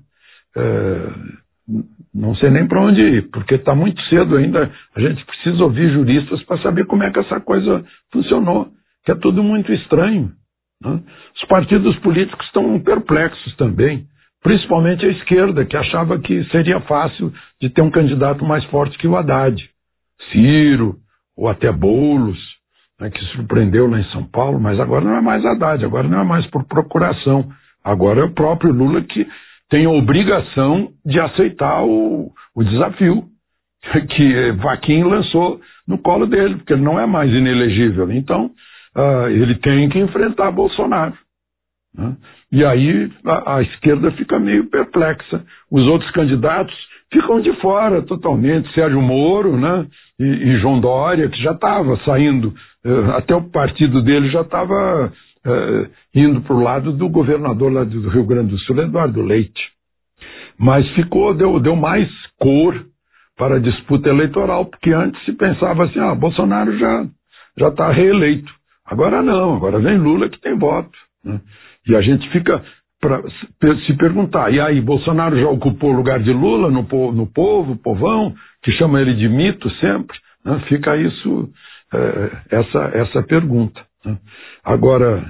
É, não sei nem para onde ir, porque está muito cedo ainda, a gente precisa ouvir juristas para saber como é que essa coisa funcionou, que é tudo muito estranho, né? Os partidos políticos estão perplexos também, principalmente a esquerda, que achava que seria fácil de ter um candidato mais forte que o Haddad, Ciro, ou até Boulos, né, que surpreendeu lá em São Paulo, mas agora não é mais Haddad, agora não é mais por procuração, agora é o próprio Lula que tem a obrigação de aceitar o, o desafio que Fachin lançou no colo dele, porque ele não é mais inelegível. Então, uh, ele tem que enfrentar Bolsonaro, né? E aí a, a esquerda fica meio perplexa. Os outros candidatos ficam de fora totalmente. Sérgio Moro, né? e, e João Dória, que já estava saindo, uh, até o partido dele já estava... Uh, indo para o lado do governador lá do Rio Grande do Sul, Eduardo Leite. Mas ficou, deu, deu mais cor para a disputa eleitoral, porque antes se pensava assim: ah, Bolsonaro já já está reeleito. Agora não, agora vem Lula que tem voto, né? E a gente fica para se perguntar: e aí, Bolsonaro já ocupou o lugar de Lula no, no povo, povão, que chama ele de mito sempre, né? Fica isso, é, essa, essa pergunta. Agora,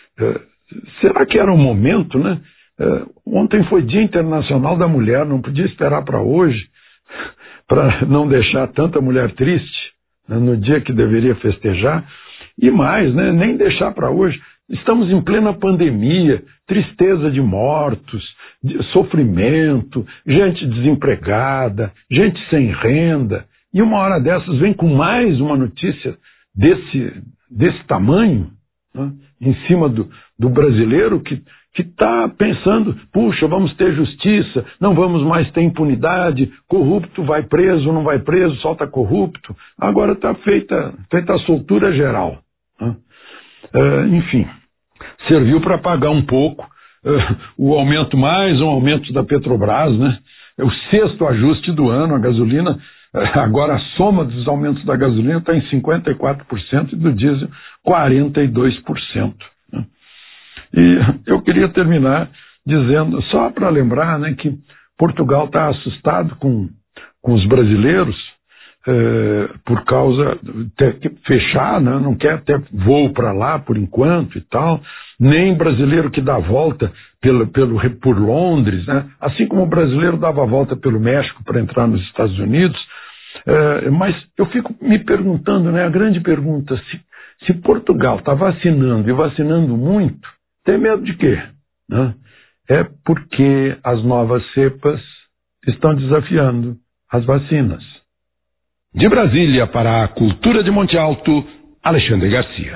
será que era o momento, né? Ontem foi Dia Internacional da Mulher, não podia esperar para hoje, para não deixar tanta mulher triste, né, no dia que deveria festejar, e mais, né, nem deixar para hoje. Estamos em plena pandemia, tristeza de mortos, de sofrimento, gente desempregada, gente sem renda, e uma hora dessas vem com mais uma notícia desse... desse tamanho, né, em cima do, do brasileiro que está pensando: puxa, vamos ter justiça, não vamos mais ter impunidade, corrupto vai preso, não vai preso, solta corrupto. Agora está feita, feita a soltura geral, né? É, enfim, serviu para pagar um pouco é, o aumento, mais um aumento da Petrobras, né? É o sexto ajuste do ano, a gasolina. Agora a soma dos aumentos da gasolina está em cinquenta e quatro por cento e do diesel quarenta e dois por cento. Né? E eu queria terminar dizendo, só para lembrar, né, que Portugal está assustado com, com os brasileiros eh, por causa de ter que fechar, né, não quer ter voo para lá por enquanto e tal, nem brasileiro que dá a volta pelo, pelo, por Londres, né, assim como o brasileiro dava a volta pelo México para entrar nos Estados Unidos. Uh, mas eu fico me perguntando, né, a grande pergunta, se, se Portugal está vacinando e vacinando muito, tem medo de quê? Né? É porque as novas cepas estão desafiando as vacinas. De Brasília para a Cultura de Monte Alto, Alexandre Garcia.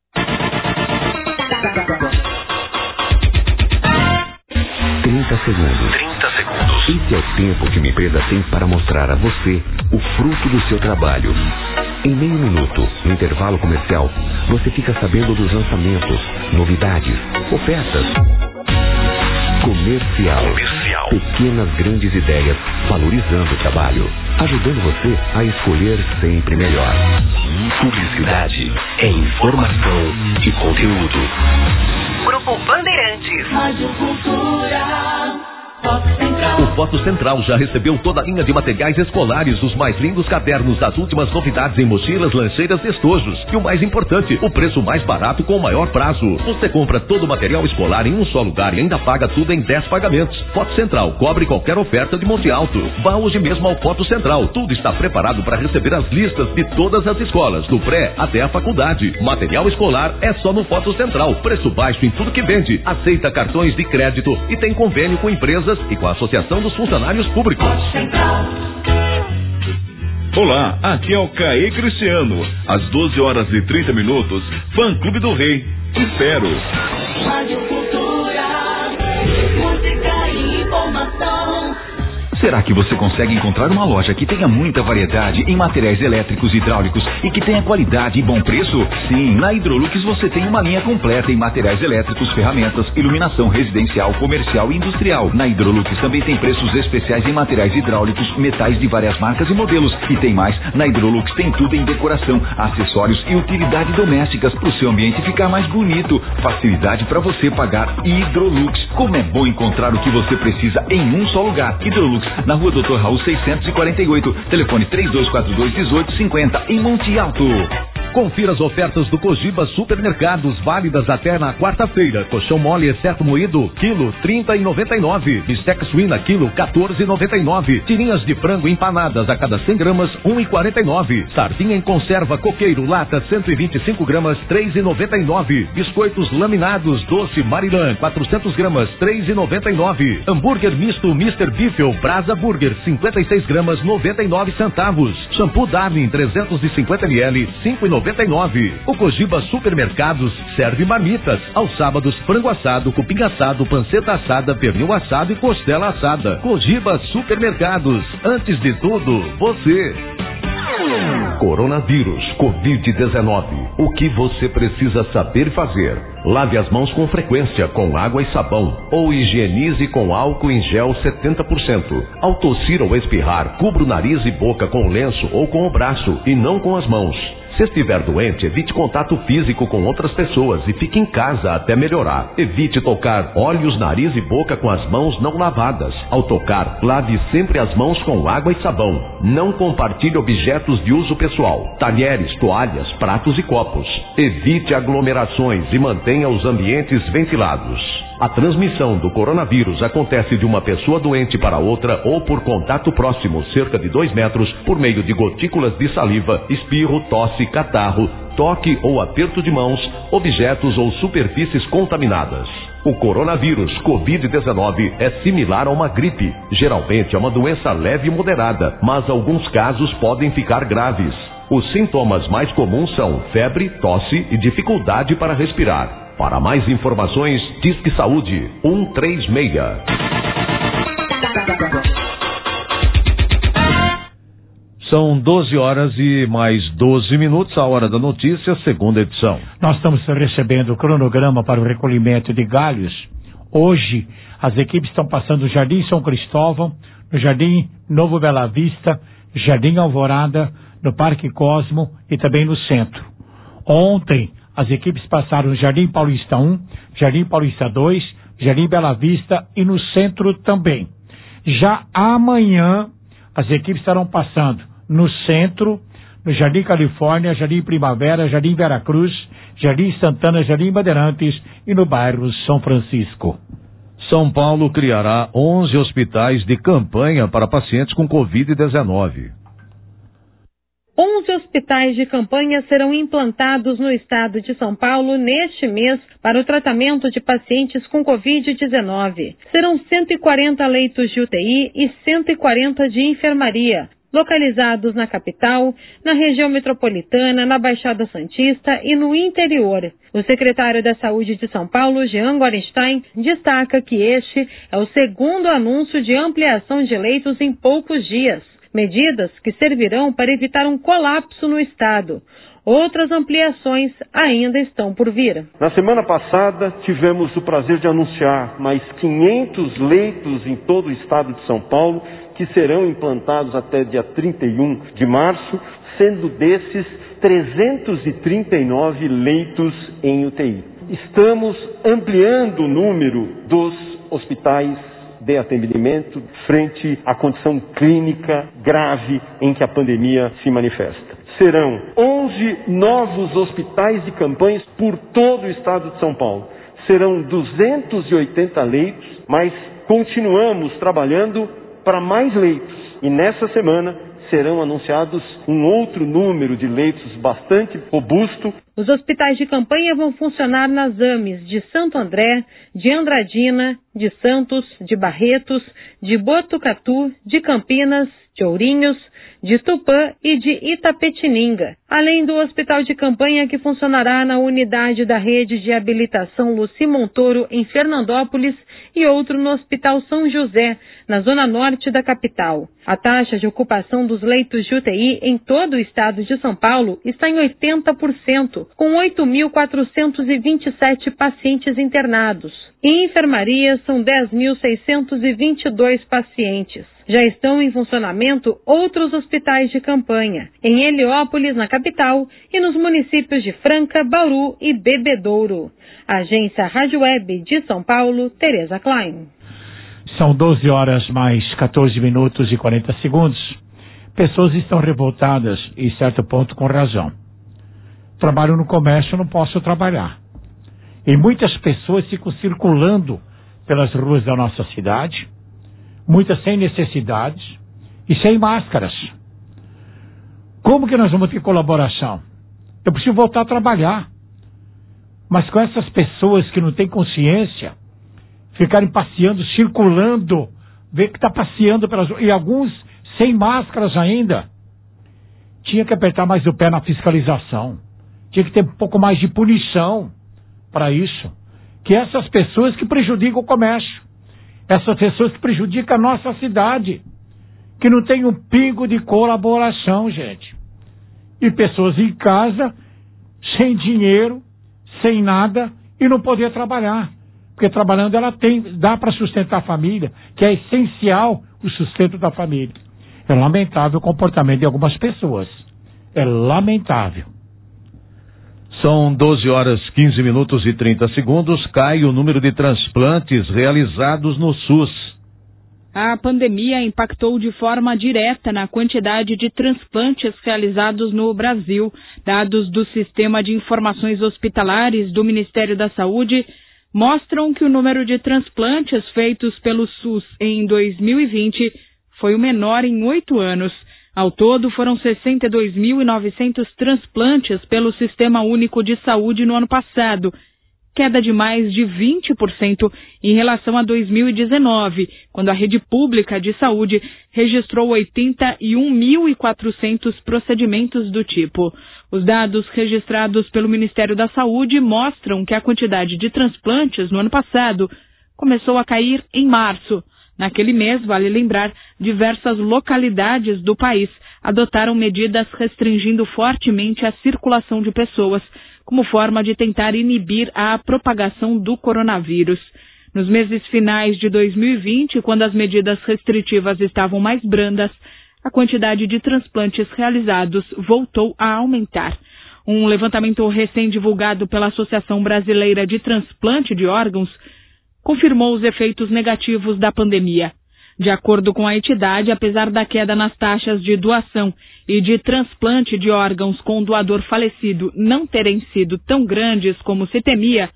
trinta segundos. trinta segundos. Esse é o tempo que uma empresa tem para mostrar a você o fruto do seu trabalho. Em meio minuto, no intervalo comercial, você fica sabendo dos lançamentos, novidades, ofertas. Comercial. Comercial. Pequenas grandes ideias, valorizando o trabalho, ajudando você a escolher sempre melhor. Publicidade é informação e conteúdo. Grupo Bandeirantes. Rádio Cultura. Foto Central. O Foto Central já recebeu toda a linha de materiais escolares, os mais lindos cadernos, das últimas novidades em mochilas, lancheiras e estojos. E o mais importante, o preço mais barato com o maior prazo. Você compra todo o material escolar em um só lugar e ainda paga tudo em dez pagamentos. Foto Central cobre qualquer oferta de Monte Alto. Vá hoje mesmo ao Foto Central. Tudo está preparado para receber as listas de todas as escolas, do pré até a faculdade. Material escolar é só no Foto Central. Preço baixo em tudo que vende. Aceita cartões de crédito e tem convênio com empresas e com a Associação dos Funcionários Públicos. Olá, aqui é o Caê Cristiano. Às doze horas e trinta minutos, Fã Clube do Rei. Te espero. Rádio Cultura. Música e informação. Será que você consegue encontrar uma loja que tenha muita variedade em materiais elétricos e hidráulicos e que tenha qualidade e bom preço? Sim, na Hidrolux você tem uma linha completa em materiais elétricos, ferramentas, iluminação residencial, comercial e industrial. Na Hidrolux também tem preços especiais em materiais hidráulicos, metais de várias marcas e modelos. E tem mais, na Hidrolux tem tudo em decoração, acessórios e utilidades domésticas para o seu ambiente ficar mais bonito. Facilidade para você pagar. Hidrolux. Como é bom encontrar o que você precisa em um só lugar. Hidrolux, na rua doutor Raul seiscentos e quarenta e oito, telefone três dois quatro dois, um oito cinco zero, em Monte Alto. Confira as ofertas do Cogiba Supermercados, válidas até na quarta-feira. Colchão mole exceto moído, quilo trinta e noventa e nove. Bisteca suína, quilo quatorze e noventa e nove. Tirinhas de frango empanadas a cada cem gramas, um e quarenta e nove. Sardinha em conserva coqueiro, lata cento e vinte e cinco gramas, três e noventa e nove. Biscoitos laminados doce Marilã, quatrocentos gramas, três e noventa e nove. Hambúrguer misto mister Biffel Brasa Burger, cinquenta e seis gramas, noventa e nove centavos. Shampoo Darling trezentos e cinquenta mililitros, cinco e noventa e nove. O Cogiba Supermercados serve marmitas. Aos sábados, frango assado, cupim assado, panceta assada, pernil assado e costela assada. Cogiba Supermercados. Antes de tudo, você. Coronavírus, covid dezenove. O que você precisa saber fazer? Lave as mãos com frequência com água e sabão ou higienize com álcool em gel setenta por cento. Ao tossir ou espirrar, cubra o nariz e boca com o lenço ou com o braço e não com as mãos. Se estiver doente, evite contato físico com outras pessoas e fique em casa até melhorar. Evite tocar olhos, nariz e boca com as mãos não lavadas. Ao tocar, lave sempre as mãos com água e sabão. Não compartilhe objetos de uso pessoal, talheres, toalhas, pratos e copos. Evite aglomerações e mantenha os ambientes ventilados. A transmissão do coronavírus acontece de uma pessoa doente para outra ou por contato próximo, cerca de dois metros, por meio de gotículas de saliva, espirro, tosse, catarro, toque ou aperto de mãos, objetos ou superfícies contaminadas. O coronavírus covid dezenove é similar a uma gripe. Geralmente é uma doença leve e moderada, mas alguns casos podem ficar graves. Os sintomas mais comuns são febre, tosse e dificuldade para respirar. Para mais informações, Disque Saúde um três seis. São doze horas e mais doze minutos, a hora da notícia, segunda edição. Nós estamos recebendo o cronograma para o recolhimento de galhos. Hoje, as equipes estão passando no Jardim São Cristóvão, no Jardim Novo Bela Vista, Jardim Alvorada, no Parque Cosmo e também no centro. Ontem, as equipes passaram no Jardim Paulista um, Jardim Paulista dois, Jardim Bela Vista e no centro também. Já amanhã, as equipes estarão passando no centro, no Jardim Califórnia, Jardim Primavera, Jardim Veracruz, Jardim Santana, Jardim Bandeirantes e no bairro São Francisco. São Paulo criará onze hospitais de campanha para pacientes com covid dezenove. onze hospitais de campanha serão implantados no estado de São Paulo neste mês para o tratamento de pacientes com covid dezenove. Serão cento e quarenta leitos de U T I e cento e quarenta de enfermaria, localizados na capital, na região metropolitana, na Baixada Santista e no interior. O secretário da Saúde de São Paulo, Jean Gorenstein, destaca que este é o segundo anúncio de ampliação de leitos em poucos dias, medidas que servirão para evitar um colapso no estado. Outras ampliações ainda estão por vir. Na semana passada, tivemos o prazer de anunciar mais quinhentos leitos em todo o estado de São Paulo, que serão implantados até dia trinta e um de março, sendo desses trezentos e trinta e nove leitos em U T I. Estamos ampliando o número dos hospitais de atendimento frente à condição clínica grave em que a pandemia se manifesta. Serão onze novos hospitais de campanha por todo o estado de São Paulo. Serão duzentos e oitenta leitos, mas continuamos trabalhando para mais leitos. E nessa semana serão anunciados um outro número de leitos bastante robusto. Os hospitais de campanha vão funcionar nas A M Is de Santo André, de Andradina, de Santos, de Barretos, de Botucatu, de Campinas, de Ourinhos, de Tupã e de Itapetininga, além do hospital de campanha que funcionará na unidade da rede de habilitação Luci Montoro, em Fernandópolis, e outro no Hospital São José, na zona norte da capital. A taxa de ocupação dos leitos de U T I em todo o estado de São Paulo está em oitenta por cento, com oito mil quatrocentos e vinte e sete pacientes internados. Em enfermaria, são dez mil seiscentos e vinte e dois pacientes. Já estão em funcionamento outros hospitais de campanha, em Heliópolis, na capital, e nos municípios de Franca, Bauru e Bebedouro. Agência Rádio Web de São Paulo, Tereza Klein. São doze horas mais quatorze minutos e quarenta segundos. Pessoas estão revoltadas e, em certo ponto, com razão. Trabalho no comércio, não posso trabalhar. E muitas pessoas ficam circulando pelas ruas da nossa cidade, muitas sem necessidades e sem máscaras. Como que nós vamos ter colaboração? Eu preciso voltar a trabalhar. Mas com essas pessoas que não têm consciência, ficarem passeando, circulando, ver que está passeando pelas ruas, e alguns sem máscaras ainda, tinha que apertar mais o pé na fiscalização. Tinha que ter um pouco mais de punição para isso. Que essas pessoas que prejudicam o comércio, essas pessoas que prejudicam a nossa cidade, que não tem um pingo de colaboração, gente. E pessoas em casa, sem dinheiro, sem nada, e não poder trabalhar. Porque trabalhando ela tem, dá para sustentar a família, que é essencial o sustento da família. É lamentável o comportamento de algumas pessoas. É lamentável. São doze horas, quinze minutos e trinta segundos. Cai o número de transplantes realizados no SUS. A pandemia impactou de forma direta na quantidade de transplantes realizados no Brasil. Dados do Sistema de Informações Hospitalares do Ministério da Saúde mostram que o número de transplantes feitos pelo SUS em dois mil e vinte foi o menor em oito anos. Ao todo, foram sessenta e dois mil e novecentos transplantes pelo Sistema Único de Saúde no ano passado, queda de mais de vinte por cento em relação a dois mil e dezenove, quando a rede pública de saúde registrou oitenta e um mil e quatrocentos procedimentos do tipo. Os dados registrados pelo Ministério da Saúde mostram que a quantidade de transplantes no ano passado começou a cair em março. Naquele mês, vale lembrar, diversas localidades do país adotaram medidas restringindo fortemente a circulação de pessoas, como forma de tentar inibir a propagação do coronavírus. Nos meses finais de dois mil e vinte, quando as medidas restritivas estavam mais brandas, a quantidade de transplantes realizados voltou a aumentar. Um levantamento recém-divulgado pela Associação Brasileira de Transplante de Órgãos confirmou os efeitos negativos da pandemia. De acordo com a entidade, apesar da queda nas taxas de doação e de transplante de órgãos com o doador falecido não terem sido tão grandes como se temia,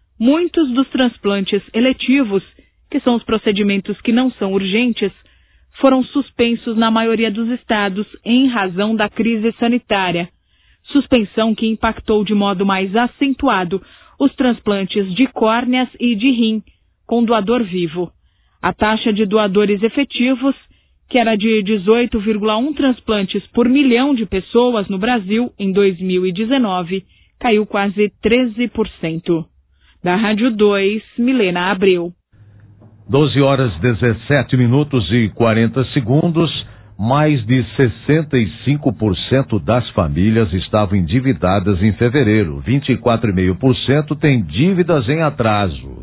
muitos dos transplantes eletivos, que são os procedimentos que não são urgentes, foram suspensos na maioria dos estados em razão da crise sanitária. Suspensão que impactou de modo mais acentuado os transplantes de córneas e de rim, com doador vivo. A taxa de doadores efetivos, que era de dezoito vírgula um transplantes por milhão de pessoas no Brasil em dois mil e dezenove, caiu quase treze por cento. Da Rádio dois, Milena Abreu. doze horas, dezessete minutos e quarenta segundos. Mais de sessenta e cinco por cento das famílias estavam endividadas em fevereiro. vinte e quatro vírgula cinco por cento têm dívidas em atraso.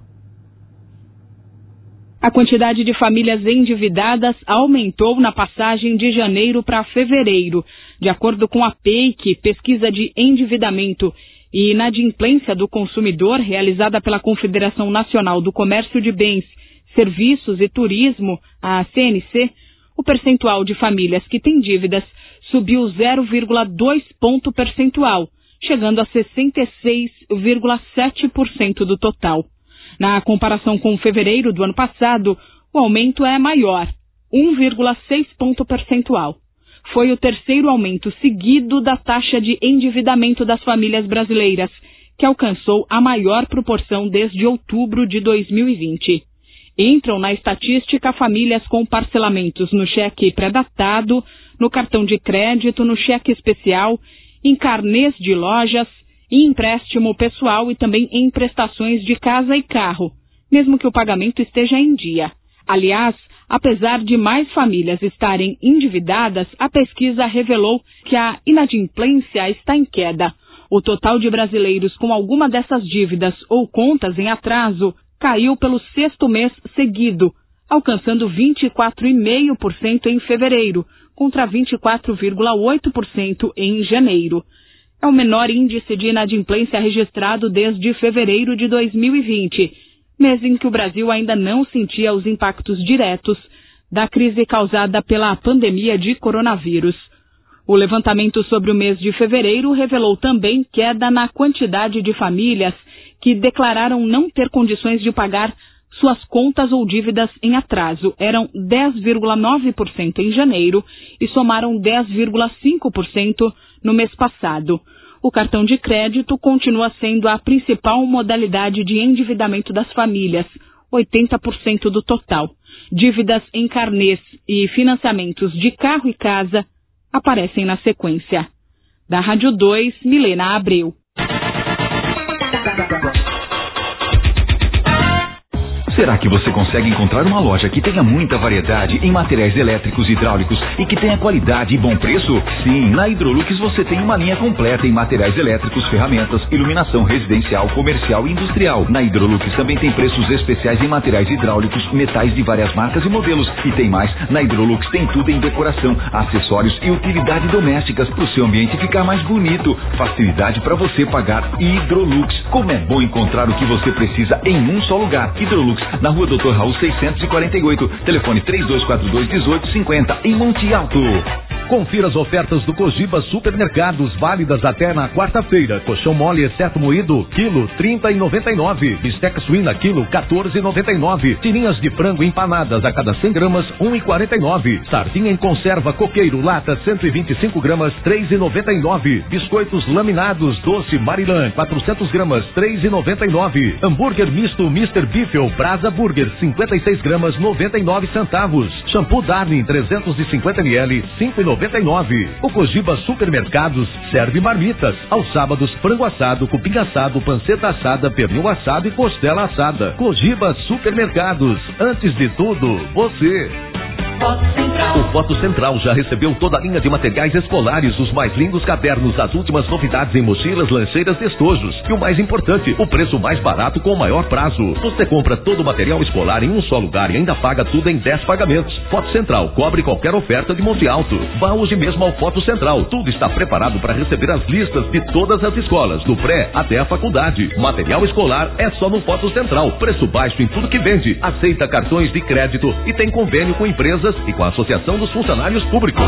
A quantidade de famílias endividadas aumentou na passagem de janeiro para fevereiro. De acordo com a P E I C, pesquisa de endividamento e inadimplência do consumidor realizada pela Confederação Nacional do Comércio de Bens, Serviços e Turismo, a C N C, o percentual de famílias que têm dívidas subiu zero vírgula dois ponto percentual, chegando a sessenta e seis vírgula sete por cento do total. Na comparação com fevereiro do ano passado, o aumento é maior, um vírgula seis ponto percentual. Foi o terceiro aumento seguido da taxa de endividamento das famílias brasileiras, que alcançou a maior proporção desde outubro de dois mil e vinte. Entram na estatística famílias com parcelamentos no cheque pré-datado, no cartão de crédito, no cheque especial, em carnês de lojas, em empréstimo pessoal e também em prestações de casa e carro, mesmo que o pagamento esteja em dia. Aliás, apesar de mais famílias estarem endividadas, a pesquisa revelou que a inadimplência está em queda. O total de brasileiros com alguma dessas dívidas ou contas em atraso caiu pelo sexto mês seguido, alcançando vinte e quatro vírgula cinco por cento em fevereiro, contra vinte e quatro vírgula oito por cento em janeiro. É o menor índice de inadimplência registrado desde fevereiro de dois mil e vinte, mês em que o Brasil ainda não sentia os impactos diretos da crise causada pela pandemia de coronavírus. O levantamento sobre o mês de fevereiro revelou também queda na quantidade de famílias que declararam não ter condições de pagar suas contas ou dívidas em atraso. Eram dez vírgula nove por cento em janeiro e somaram dez vírgula cinco por cento no mês passado. O cartão de crédito continua sendo a principal modalidade de endividamento das famílias, oitenta por cento do total. Dívidas em carnês e financiamentos de carro e casa aparecem na sequência. Da Rádio dois, Milena Abreu. Será que você consegue encontrar uma loja que tenha muita variedade em materiais elétricos e hidráulicos e que tenha qualidade e bom preço? Sim, na Hidrolux você tem uma linha completa em materiais elétricos, ferramentas, iluminação residencial, comercial e industrial. Na Hidrolux também tem preços especiais em materiais hidráulicos, metais de várias marcas e modelos. E tem mais, na Hidrolux tem tudo em decoração, acessórios e utilidades domésticas para o seu ambiente ficar mais bonito. Facilidade para você pagar. Hidrolux. Como é bom encontrar o que você precisa em um só lugar. Hidrolux, na Rua doutor Raul seiscentos e quarenta e oito, telefone três dois quatro dois, um oito cinco zero, em Monte Alto. Confira as ofertas do Cogiba Supermercados, válidas até na quarta-feira. Colchão mole exceto moído, quilo trinta e noventa e nove. Bisteca suína, quilo quatorze e noventa e nove. Tirinhas de frango empanadas a cada cem gramas, um e quarenta e nove. Sardinha em conserva coqueiro, lata cento e vinte e cinco gramas, três e noventa e nove. Biscoitos laminados, doce Marilã, quatrocentos gramas, três e noventa e nove. Hambúrguer misto mister Beef ou Brasa Burger, cinquenta e seis gramas, noventa e nove centavos. Shampoo Darling, trezentos e cinquenta mililitros, cinco e noventa e nove. O Cogiba Supermercados serve marmitas. Aos sábados, frango assado, cupim assado, panceta assada, pernil assado e costela assada. Cogiba Supermercados. Antes de tudo, você. O Foto Central já recebeu toda a linha de materiais escolares, os mais lindos cadernos, as últimas novidades em mochilas, lancheiras e estojos. E o mais importante, o preço mais barato com o maior prazo. Você compra todo o material escolar em um só lugar e ainda paga tudo em dez pagamentos. Foto Central cobre qualquer oferta de Monte Alto. Vá hoje mesmo ao Foto Central. Tudo está preparado para receber as listas de todas as escolas, do pré até a faculdade. Material escolar é só no Foto Central. Preço baixo em tudo que vende. Aceita cartões de crédito e tem convênio com empresas e com a Associação dos Funcionários Públicos.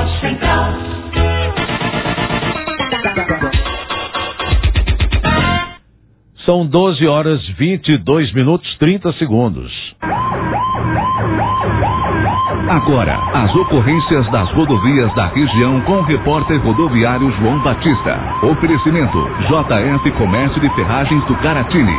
São doze horas, vinte e dois minutos, trinta segundos. Agora, as ocorrências das rodovias da região com o repórter rodoviário João Batista. Oferecimento J F Comércio de Ferragens do Caratini.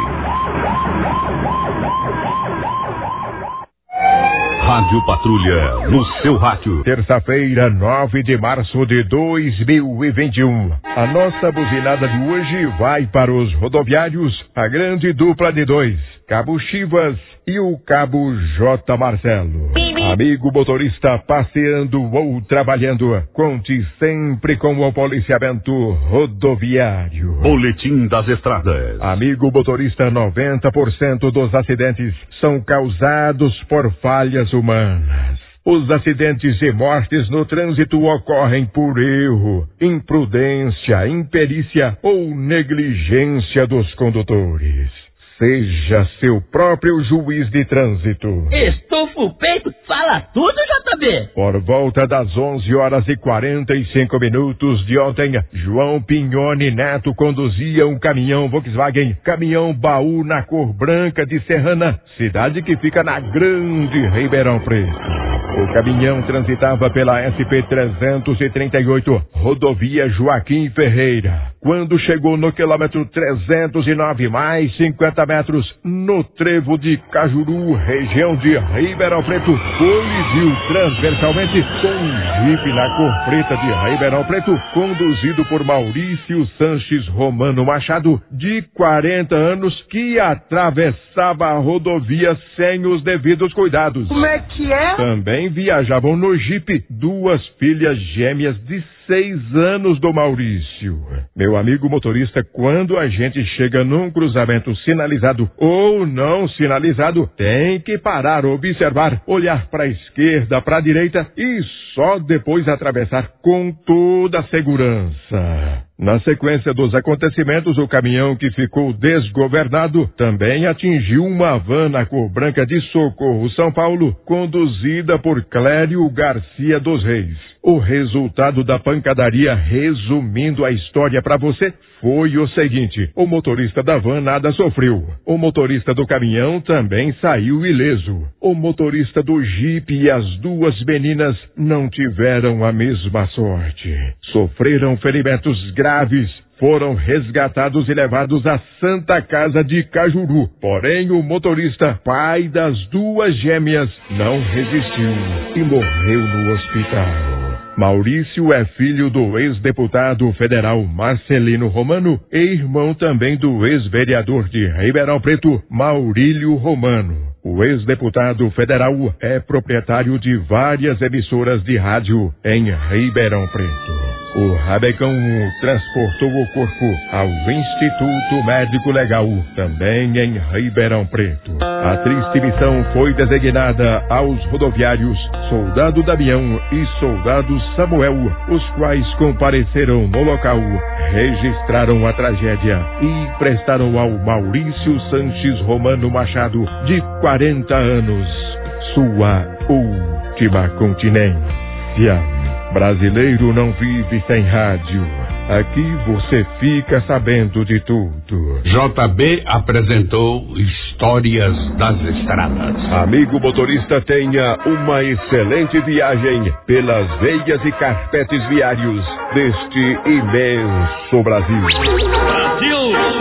Rádio Patrulha, no seu rádio. Terça-feira, nove de março de dois mil e vinte e um. A nossa buzinada de hoje vai para os rodoviários, a grande dupla de dois, Cabo Chivas e o Cabo J. Marcelo. Amigo motorista passeando ou trabalhando, conte sempre com o policiamento rodoviário. Boletim das Estradas. Amigo motorista, noventa por cento dos acidentes são causados por falhas humanas. Os acidentes e mortes no trânsito ocorrem por erro, imprudência, imperícia ou negligência dos condutores. Seja seu próprio juiz de trânsito. Estufa o peito, fala tudo, J B. Por volta das onze horas e quarenta e cinco minutos de ontem, João Pignoni Neto conduzia um caminhão Volkswagen, caminhão baú na cor branca de Serrana, cidade que fica na Grande Ribeirão Preto. O caminhão transitava pela S P trezentos e trinta e oito, rodovia Joaquim Ferreira. Quando chegou no quilômetro trezentos e nove, mais cinquenta metros, no trevo de Cajuru, região de Ribeirão Preto, colidiu transversalmente com um jipe na cor preta de Ribeirão Preto, conduzido por Maurício Sanches Romano Machado, de quarenta anos, que atravessava a rodovia sem os devidos cuidados. Como é que é? Também viajavam no jipe duas filhas gêmeas de seis anos do Maurício. Meu amigo motorista, quando a gente chega num cruzamento sinalizado ou não sinalizado, tem que parar, observar, olhar para a esquerda, para a direita e só depois atravessar com toda a segurança. Na sequência dos acontecimentos, o caminhão que ficou desgovernado também atingiu uma van na cor branca de Socorro, São Paulo, conduzida por Clério Garcia dos Reis. O resultado da pancadaria, resumindo a história para você, foi o seguinte: o motorista da van nada sofreu. O motorista do caminhão também saiu ileso. O motorista do jipe e as duas meninas não tiveram a mesma sorte. Sofreram ferimentos graves, foram resgatados e levados à Santa Casa de Cajuru. Porém, o motorista, pai das duas gêmeas, não resistiu e morreu no hospital. Maurício é filho do ex-deputado federal Marcelino Romano e irmão também do ex-vereador de Ribeirão Preto, Maurílio Romano. O ex-deputado federal é proprietário de várias emissoras de rádio em Ribeirão Preto. O Rabecão transportou o corpo ao Instituto Médico Legal, também em Ribeirão Preto. A triste missão foi designada aos rodoviários Soldado Damião e Soldado Samuel, os quais compareceram no local, registraram a tragédia e prestaram ao Maurício Sanches Romano Machado, de quarenta anos, sua última continência. Brasileiro não vive sem rádio. Aqui você fica sabendo de tudo. J B apresentou Histórias das Estradas. Amigo motorista, tenha uma excelente viagem pelas veias e carpetes viários deste imenso Brasil. Brasil!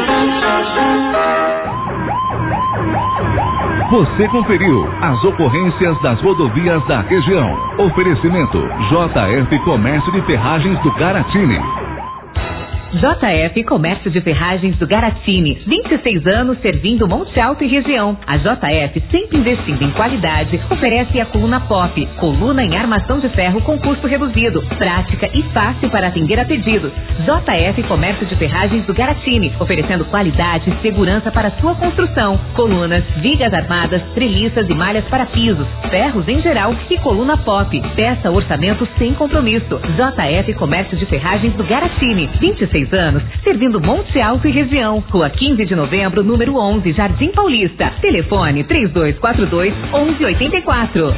Você conferiu as ocorrências das rodovias da região. Oferecimento J F Comércio de Ferragens do Caratini. J F Comércio de Ferragens do Garatini, vinte e seis anos servindo Monte Alto e região. A J F, sempre investindo em qualidade, oferece a coluna Pop, coluna em armação de ferro com custo reduzido, prática e fácil para atender a pedidos. J F Comércio de Ferragens do Garatini, oferecendo qualidade e segurança para sua construção. Colunas, vigas armadas, treliças e malhas para pisos, ferros em geral e coluna Pop. Peça orçamento sem compromisso. J F Comércio de Ferragens do Garatini, vinte e seis anos, servindo Monte Alto e região. Rua quinze de novembro, número onze, Jardim Paulista. Telefone três dois quatro dois, onze oitenta e quatro.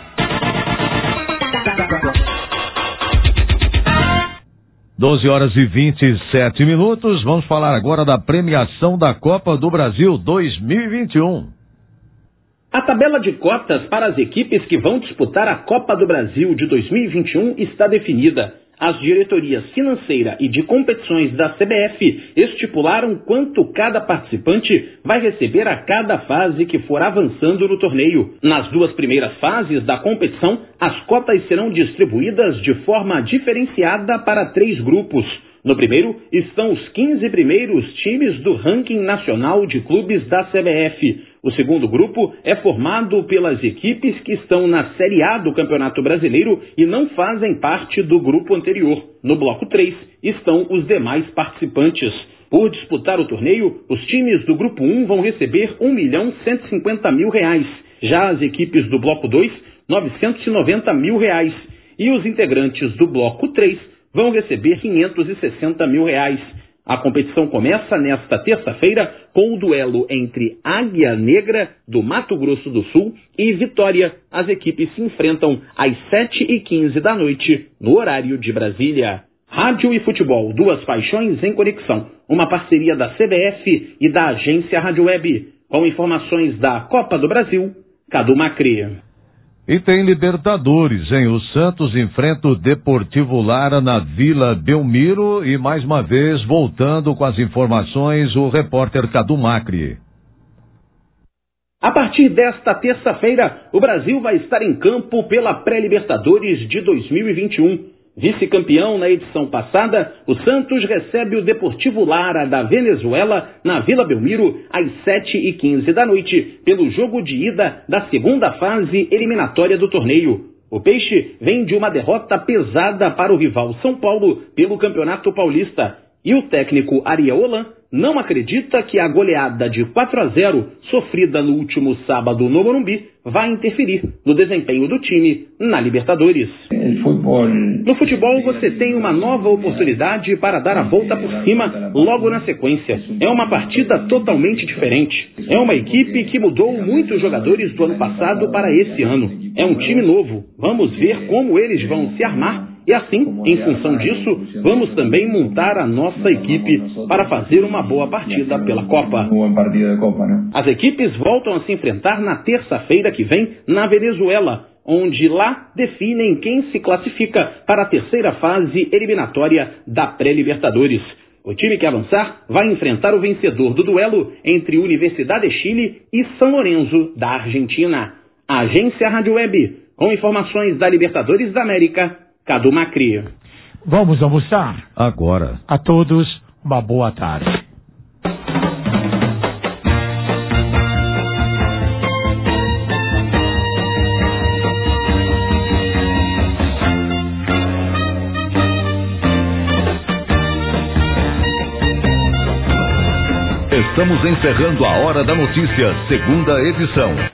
doze horas e vinte e sete minutos. Vamos falar agora da premiação da Copa do Brasil dois mil e vinte e um. A tabela de cotas para as equipes que vão disputar a Copa do Brasil de dois mil e vinte e um está definida. As diretorias financeira e de competições da C B F estipularam quanto cada participante vai receber a cada fase que for avançando no torneio. Nas duas primeiras fases da competição, as cotas serão distribuídas de forma diferenciada para três grupos. No primeiro estão os quinze primeiros times do ranking nacional de clubes da C B F. O segundo grupo é formado pelas equipes que estão na Série A do Campeonato Brasileiro e não fazem parte do grupo anterior. No bloco três estão os demais participantes. Por disputar o torneio, os times do grupo um vão receber um milhão cento e cinquenta mil reais. Já as equipes do bloco dois, novecentos e noventa mil reais. E os integrantes do bloco três vão receber quinhentos e sessenta mil reais. A competição começa nesta terça-feira com o duelo entre Águia Negra, do Mato Grosso do Sul, e Vitória. As equipes se enfrentam às sete e quinze da noite, no horário de Brasília. Rádio e futebol, duas paixões em conexão. Uma parceria da C B F e da agência Rádio Web. Com informações da Copa do Brasil, Cadu Macri. E tem Libertadores, hein? O Santos enfrenta o Deportivo Lara na Vila Belmiro e, mais uma vez, voltando com as informações, o repórter Cadu Macri. A partir desta terça-feira, o Brasil vai estar em campo pela Pré-Libertadores de dois mil e vinte e um. Vice-campeão na edição passada, o Santos recebe o Deportivo Lara da Venezuela na Vila Belmiro às sete e quinze da noite, pelo jogo de ida da segunda fase eliminatória do torneio. O Peixe vem de uma derrota pesada para o rival São Paulo pelo Campeonato Paulista. E o técnico Ariel Holan não acredita que a goleada de quatro a zero sofrida no último sábado no Morumbi vai interferir no desempenho do time na Libertadores. No futebol, você tem uma nova oportunidade para dar a volta por cima logo na sequência. É uma partida totalmente diferente. É uma equipe que mudou muitos jogadores do ano passado para esse ano. É um time novo. Vamos ver como eles vão se armar. E assim, em função disso, vamos também montar a nossa equipe para fazer uma boa partida pela Copa. As equipes voltam a se enfrentar na terça-feira que vem na Venezuela, onde lá definem quem se classifica para a terceira fase eliminatória da Pré-Libertadores. O time que avançar vai enfrentar o vencedor do duelo entre Universidade de Chile e São Lourenço, da Argentina. A agência Rádio Web, com informações da Libertadores da América, Cadu Macri. Vamos almoçar? Agora. A todos, uma boa tarde. Estamos encerrando a Hora da Notícia, segunda edição.